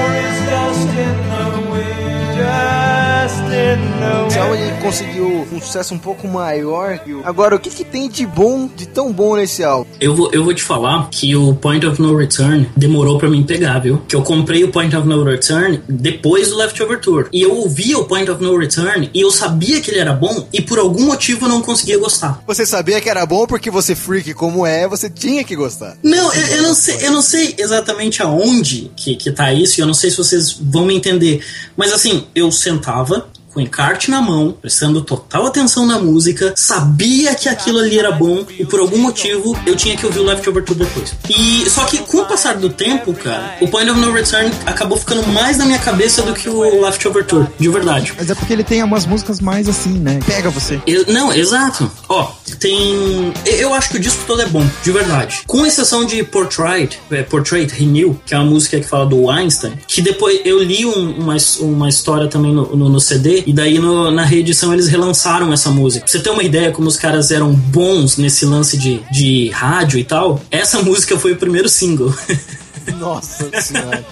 Então ele conseguiu um sucesso um pouco maior. Agora, o que que tem de bom, de tão bom nesse álbum? Eu vou, eu vou te falar que o Point of No Return demorou pra mim pegar, viu? Que eu comprei o Point of No Return depois do Leftover Tour. E eu ouvia o Point of No Return e eu sabia que ele era bom e por algum motivo eu não conseguia gostar. Você sabia que era bom porque você freak como é, você tinha que gostar. Não, eu, eu não sei, eu não sei exatamente aonde que, que tá isso, e eu não sei se vocês vão me entender. Mas assim, eu sentava com o encarte na mão, prestando total atenção na música, sabia que aquilo ali era bom e por algum motivo eu tinha que ouvir o Leftover Tour depois. E só que com o passar do tempo, cara, o Point of No Return acabou ficando mais na minha cabeça do que o Leftover Tour, de verdade. Mas é porque ele tem umas músicas mais assim, né? Pega você. Eu- não, exato. Ó, tem... Eu acho que o disco todo é bom, de verdade. Com exceção de Portrait, é, Portrait Renew, que é uma música que fala do Einstein, que depois eu li um- uma, uma história também no, no, no C D, e daí no- na reedição eles relançaram essa música. Pra você ter uma ideia como os caras eram bons nesse lance de, de rádio e tal, essa música foi o primeiro single. Nossa senhora.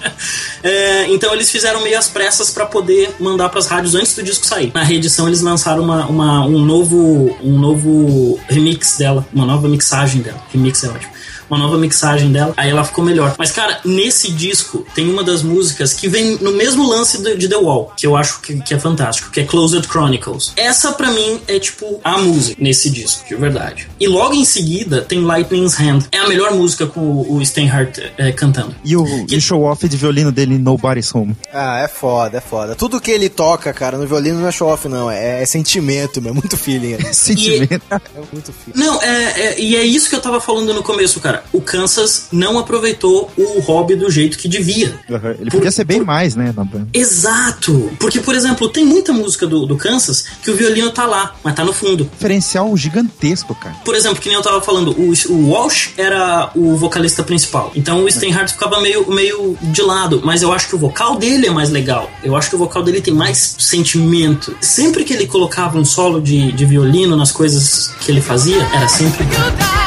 É, então eles fizeram meio às pressas pra poder mandar pras rádios antes do disco sair. Na reedição eles lançaram uma, uma- um, novo, um novo remix dela, uma nova mixagem dela. Remix é ótimo. Uma nova mixagem dela, aí ela ficou melhor. Mas, cara, nesse disco tem uma das músicas que vem no mesmo lance de, de The Wall, que eu acho que, que é fantástico, que é Closed Chronicles. Essa, pra mim, é tipo a música nesse disco, de verdade. E logo em seguida tem Lightning's Hand. É a melhor música com o, o Steinhardt é, cantando. E o, e o show-off de violino dele, Nobody's Home. Ah, é foda, é foda. Tudo que ele toca, cara, no violino não é show-off, não. É, é sentimento, meu. É muito feeling. ali. Sentimento. É muito feeling. Não, é, é- e é isso que eu tava falando no começo, cara. O Kansas não aproveitou o hobby do jeito que devia. Uhum. Ele Por- podia ser bem por- mais, né, na banda. Exato! Porque, por exemplo, tem muita música do, do Kansas que o violino tá lá, mas tá no fundo. Diferencial gigantesco, cara. Por exemplo, que nem eu tava falando, o, o Walsh era o vocalista principal. Então o Steinhardt ficava meio, meio de lado. Mas eu acho que o vocal dele é mais legal. Eu acho que o vocal dele tem mais sentimento. Sempre que ele colocava um solo de, de violino nas coisas que ele fazia, era sempre bom.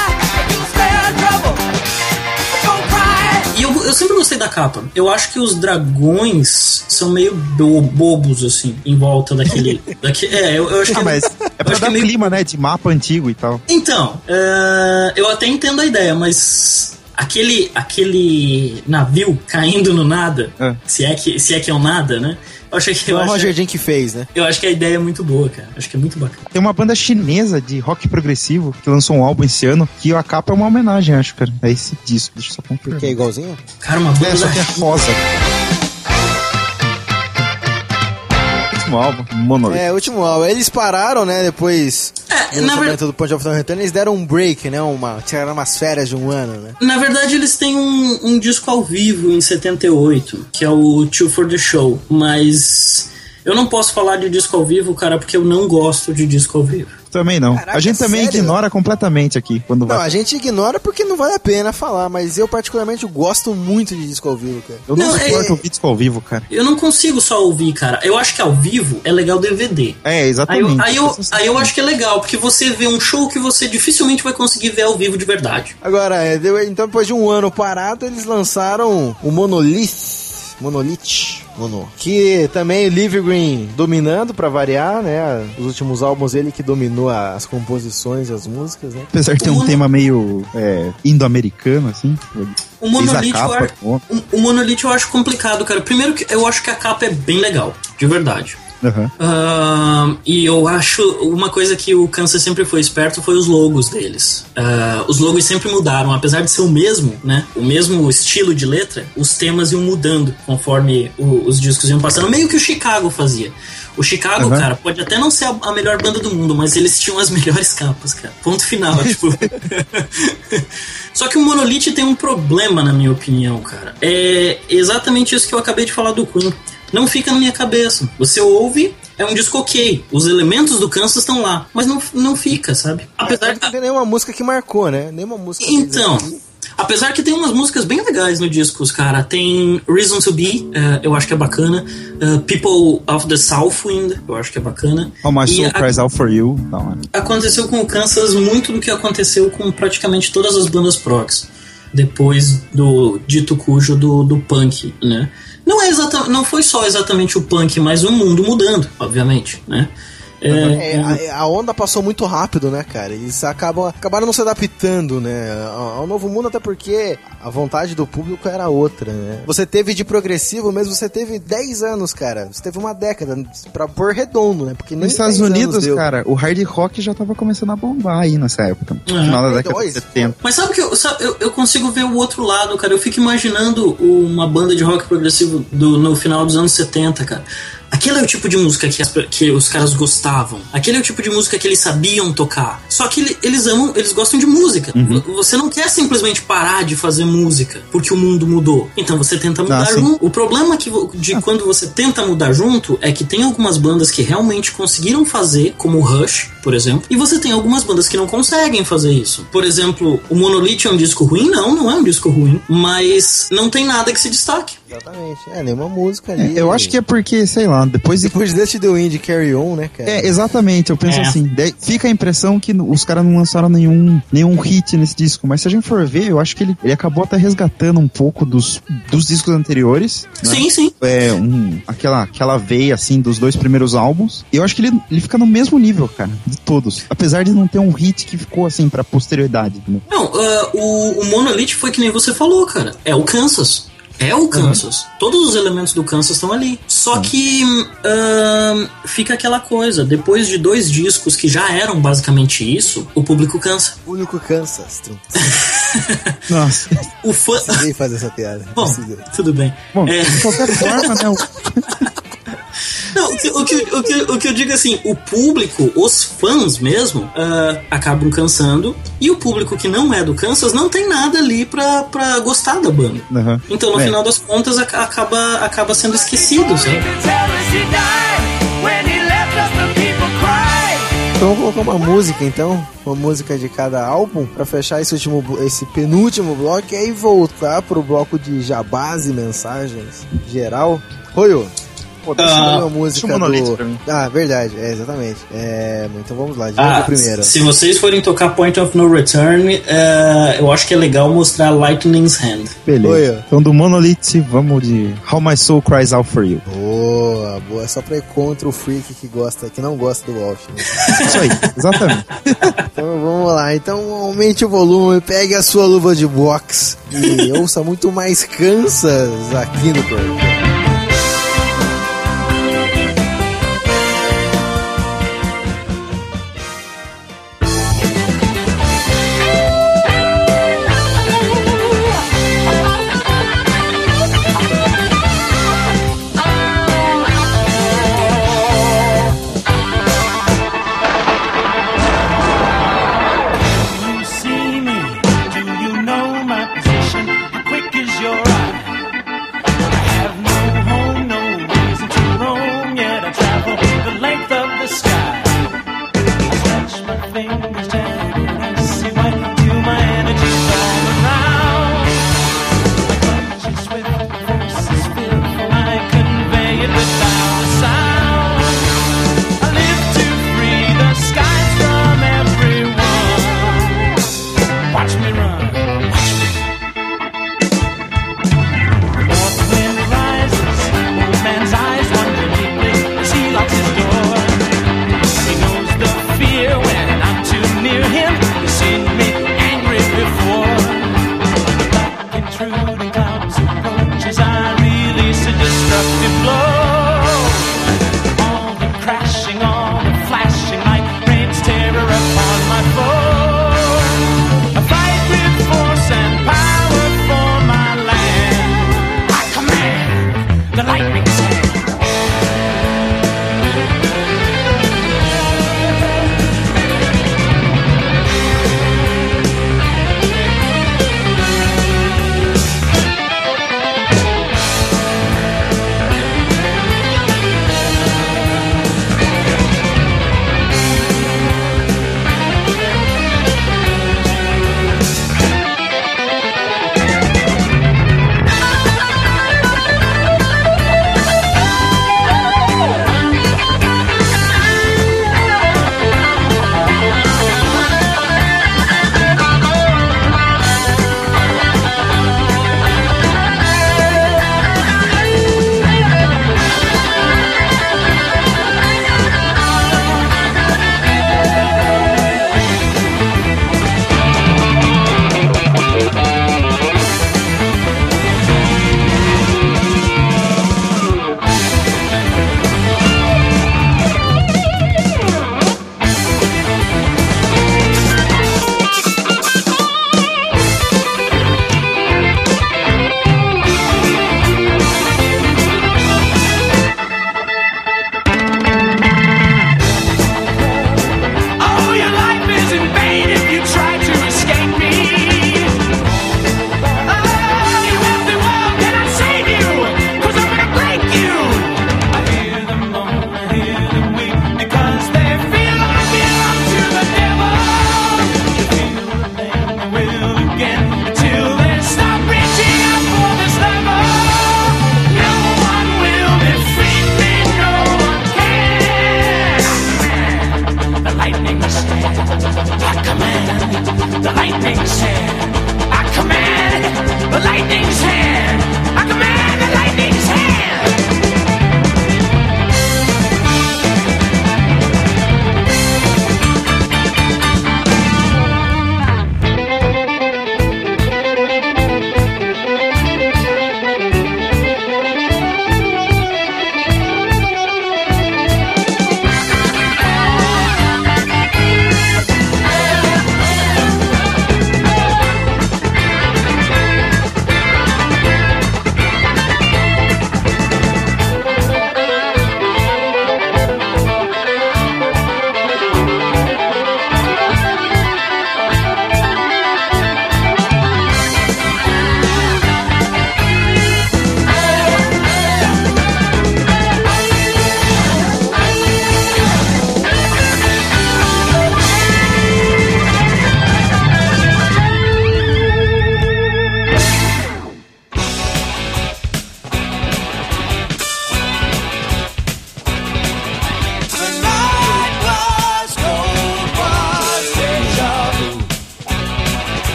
E eu, eu sempre gostei da capa. Eu acho que os dragões são meio bo- bobos, assim, em volta daquele... daquele é, eu, eu acho que... Ah, mas é eu pra acho dar que é meio- clima, né, de mapa antigo e tal. Então, é, eu até entendo a ideia, mas aquele, aquele navio caindo no nada, É. se, é que, se é que é um nada, né? Eu acho que, eu Foi o acho, Roger Jane que fez, né? eu acho que a ideia é muito boa, cara. Acho que é muito bacana. Tem uma banda chinesa de rock progressivo que lançou um álbum esse ano, que a capa é uma homenagem, acho, cara. É esse disco, deixa eu só confirmar. Que é igualzinho? Cara, uma banda É, só da que é rosa. Último álbum, Monolith. É, o último álbum. Eles pararam, né, depois É, do na lançamento ver- do Point of No Return, eles deram um break, né, uma, tiraram umas férias de um ano, né? Na verdade, eles têm um, um disco ao vivo em setenta e oito, que é o Two for the Show, mas eu não posso falar de disco ao vivo, cara, porque eu não gosto de disco ao vivo. Também não. Caraca, a gente também sério? ignora completamente aqui quando Não, vai. a gente ignora porque não vale a pena falar, mas eu particularmente gosto muito de disco ao vivo, cara. Eu não, Não, suporto é- ouvir disco ao vivo, cara. Eu não consigo só ouvir, cara. Eu acho que ao vivo é legal D V D. É, Aí exatamente. eu, aí, eu, aí eu acho que é legal, porque você vê um show que você dificilmente vai conseguir ver ao vivo de verdade. Agora, é, deu- então depois de um ano parado, eles lançaram o Monolith. Monolith, Mono. Que também o Live Green dominando pra variar, né? Os últimos álbuns ele que dominou as composições, as músicas, né? Apesar de ter O um Mono- tema meio é, indo-americano, assim. O Monolith, Fez a eu capa, acho, ó. o, o Monolith eu acho complicado, cara. Primeiro que eu acho que a capa é bem legal, de verdade. Aham. Ahn, e eu acho uma coisa que o Kansas sempre foi esperto foi os logos deles. Ah, os logos sempre mudaram, apesar de ser o mesmo, né? O mesmo estilo de letra, os temas iam mudando conforme o- os discos iam passando. Meio que o Chicago fazia. O Chicago, Uhum. cara, pode até não ser a, a melhor banda do mundo, mas eles tinham as melhores capas, cara. Ponto final, tipo. Só que o Monolith tem um problema, na minha opinião, cara. É exatamente isso que eu acabei de falar do Queen. não fica na minha cabeça. Você ouve, é um disco ok, os elementos do Kansas estão lá, mas não, não fica, sabe? Apesar Não tem nenhuma música que marcou, né? Nenhuma música. Então, que... apesar que tem umas músicas bem legais no disco, cara. Tem Reason to Be, uh, eu acho que é bacana. Uh, People of the Southwind, eu acho que é bacana. How My E Soul a- Cries Out For You. Não, Aconteceu com o Kansas muito do que aconteceu com praticamente todas as bandas procs, depois do dito cujo do, do punk, né? Não, é exata, não foi só exatamente o punk, mas o mundo mudando, obviamente, né? É, a, a onda passou muito rápido, né, cara? Eles acabam, acabaram não se adaptando, né, ao, ao novo mundo, até porque a vontade do público era outra, né? Você teve de progressivo mesmo, você teve dez anos, cara. Você teve uma década pra pôr redondo, né? Porque nem Nos Estados dez anos Unidos, deu. cara, o hard rock já tava começando a bombar aí nessa época. No final da década dois, de setenta. Mas sabe que eu, sabe, eu, eu consigo ver o outro lado, cara. Eu fico imaginando uma banda de rock progressivo do, no final dos anos setenta, cara. Aquele é o tipo de música que, as, que os caras gostavam. Aquele é o tipo de música que eles sabiam tocar. Só que ele, eles amam, eles gostam de música. Uhum. Você não quer simplesmente parar de fazer música porque o mundo mudou. Então você tenta mudar Ah, sim. junto. O problema que, vo- de Ah. quando você tenta mudar junto é que tem algumas bandas que realmente conseguiram fazer, como o Rush, por exemplo, e você tem algumas bandas que não conseguem fazer isso. Por exemplo, o Monolith é um disco ruim? Não, não é um disco ruim. Mas não tem nada que se destaque. Exatamente. É, nenhuma música ali. É, eu acho que é porque, sei lá, depois de... Depois desse The Wind Carry On, né, cara? É, exatamente, eu penso É. assim, daí fica a impressão que os caras não lançaram nenhum, nenhum hit nesse disco, mas se a gente for ver, eu acho que ele, ele acabou até resgatando um pouco dos, dos discos anteriores, né? Sim, sim. É, um, aquela, aquela veia, assim, dos dois primeiros álbuns, e eu acho que ele, ele fica no mesmo nível, cara, de todos, apesar de não ter um hit que ficou, assim, pra posterioridade, né? Não, uh, o, o Monolith foi que nem você falou, cara. É o Kansas. É o Kansas. Todos os elementos do Kansas estão ali. Só que uh, fica aquela coisa. Depois de dois discos que já eram basicamente isso, o público cansa. O único Kansas. Nossa. O fã... Ninguém faz essa piada. Bom, Precisa. tudo bem. Bom, É. de qualquer forma, né, o- Não, o que, o, que, o, que, o que eu digo é assim, o público, os fãs mesmo, ah, acabam cansando, e o público que não é do Kansas não tem nada ali pra, pra gostar da banda. Uhum. Então, no É. final das contas, aca- acaba, acaba sendo esquecido, sabe? Tell us he died when he left us, the people cried. Então vamos colocar uma música, então. Uma música de cada álbum pra fechar esse último, blo- esse penúltimo bloco e aí voltar pro bloco de jabás e mensagens geral. Royo, pô, deixa eu Ah, ver uma música deixa o Monolith do... pra mim. Ah, verdade, é, exatamente. É, então vamos lá, de Ah, novo primeiro. se vocês forem tocar Point of No Return, eh, eu acho que é legal mostrar Lightning's Hand. Beleza. Oi, ó. Então do Monolith, vamos de How My Soul Cries Out For You. Boa, boa. É só pra ir contra o freak que gosta, que não gosta do Walsh, né? Isso aí, exatamente. Então vamos lá, então aumente o volume, pegue a sua luva de boxe e ouça muito mais Kansas aqui no programa. You see me? Do you know my position? How quick is your eye? I have no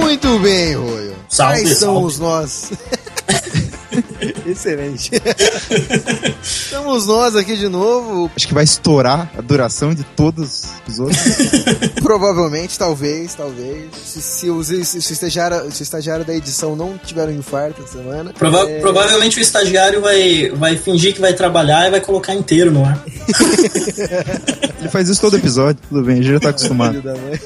Muito bem, Royo. Salve, Quais salve. somos nós? Excelente. Estamos nós aqui de novo. Acho que vai estourar a duração de todos os outros. Provavelmente, talvez, talvez. Se, se, os, se, o estagiário, se o estagiário da edição não tiver um infarto essa semana. Prova- é... Provavelmente o estagiário vai, vai fingir que vai trabalhar e vai colocar inteiro no ar. Ele faz isso todo episódio, tudo bem, a gente já tá acostumado. Filho da mãe.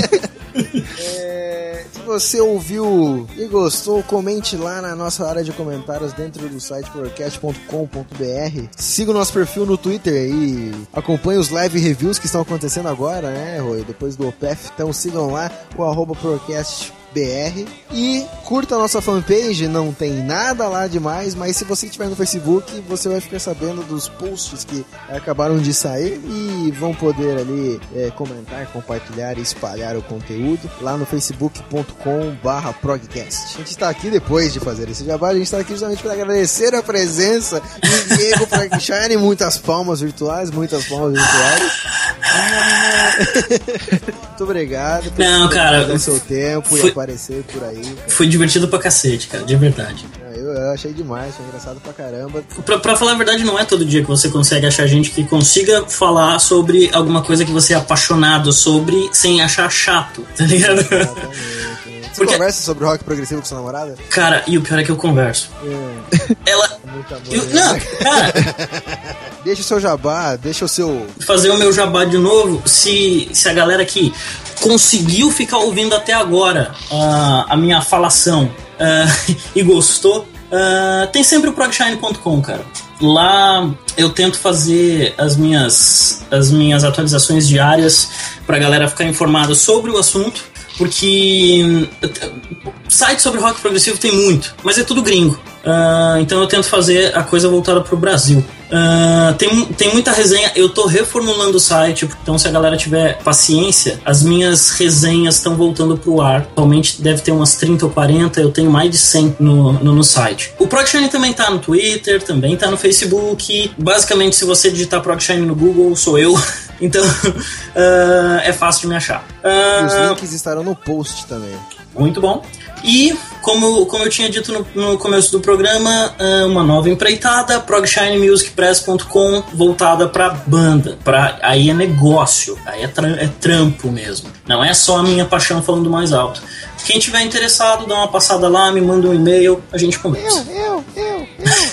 É, se você ouviu e gostou, comente lá na nossa área de comentários dentro do site podcast ponto com ponto b r. Siga o nosso perfil no Twitter e acompanhe os live reviews que estão acontecendo agora, né, Roy? Depois do O P E F. Então sigam lá o arroba Procast B R e curta a nossa fanpage, não tem nada lá demais, mas se você estiver no Facebook, você vai ficar sabendo dos posts que acabaram de sair e vão poder ali é, comentar, compartilhar e espalhar o conteúdo lá no facebook ponto com barra progcast. A gente está aqui depois de fazer esse jabá, a gente está aqui justamente para agradecer a presença de Diego Progshine, muitas palmas virtuais, muitas palmas virtuais. Muito obrigado por Não, cara, dar seu tempo foi- e aparecer por aí. Cara. Foi divertido pra cacete, cara, de verdade. Eu, eu achei demais, foi engraçado pra caramba. Pra, pra falar a verdade, não é todo dia que você consegue achar gente que consiga falar sobre alguma coisa que você é apaixonado sobre sem achar chato, tá ligado? Exatamente. Você Porque- conversa sobre rock progressivo com sua namorada? Cara, e o pior é que eu converso. É, Ela. muito amor. eu- né? não, cara, Deixa o seu jabá, deixa o seu... fazer o meu jabá de novo, se, se a galera aqui conseguiu ficar ouvindo até agora ah, a minha falação ah, e gostou, ah, tem sempre o progshine ponto com, cara. Lá eu tento fazer as minhas, as minhas atualizações diárias pra galera ficar informada sobre o assunto, porque site sobre rock progressivo tem muito, mas é tudo gringo. Uh, então eu tento fazer a coisa voltada pro Brasil. Uh, tem, tem muita resenha, eu tô reformulando o site, então se a galera tiver paciência, as minhas resenhas estão voltando pro ar. Atualmente deve ter umas trinta ou quarenta, eu tenho mais de cem no, no, no site. O Progshine também tá no Twitter, também tá no Facebook. Basicamente, se você digitar Progshine no Google, sou eu. Então uh, é fácil de me achar. E os Uh, links estarão no post também. muito bom. E, como, como eu tinha dito no, no começo do programa, ah, uma nova empreitada, progshine music press ponto com, voltada pra banda. Pra, aí é negócio, aí é, tra- é trampo mesmo. Não é só a minha paixão falando mais alto. Quem tiver interessado, dá uma passada lá, me manda um e-mail, a gente conversa. Eu, eu, eu, eu,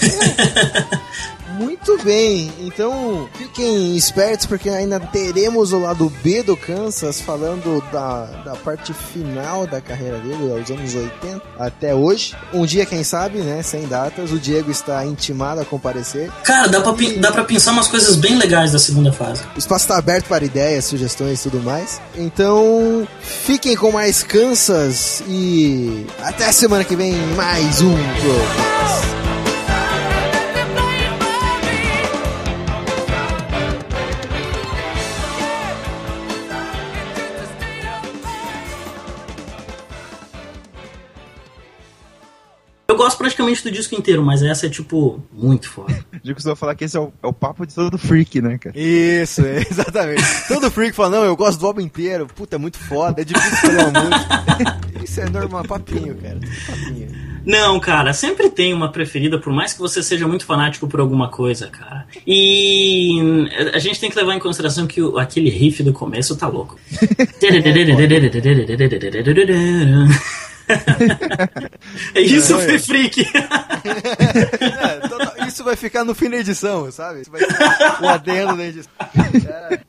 eu. Muito bem, então fiquem espertos porque ainda teremos o lado B do Kansas falando da, da parte final da carreira dele, aos anos oitenta até hoje. Um dia, quem sabe, né, sem datas, o Diego está intimado a comparecer. Cara, dá pra, pen- dá pra pensar umas coisas bem legais da segunda fase. O espaço está aberto para ideias, sugestões e tudo mais. Então, fiquem com mais Kansas e até semana que vem mais um programa. Eu gosto praticamente do disco inteiro, mas essa é, tipo, muito foda. Eu costumo falar que esse é o, é o papo de todo freak, né, cara? Isso, é, exatamente. Todo freak fala, não, eu gosto do álbum inteiro, puta, é muito foda, é difícil escolher uma música. Isso é normal, papinho, cara, papinho. Não, cara, sempre tem uma preferida, por mais que você seja muito fanático por alguma coisa, cara. E a gente tem que levar em consideração que o, aquele riff do começo tá louco. Isso Não, foi é. freak. É, toda- isso vai ficar no fim da edição, sabe? Isso vai ser o adendo da edição. É.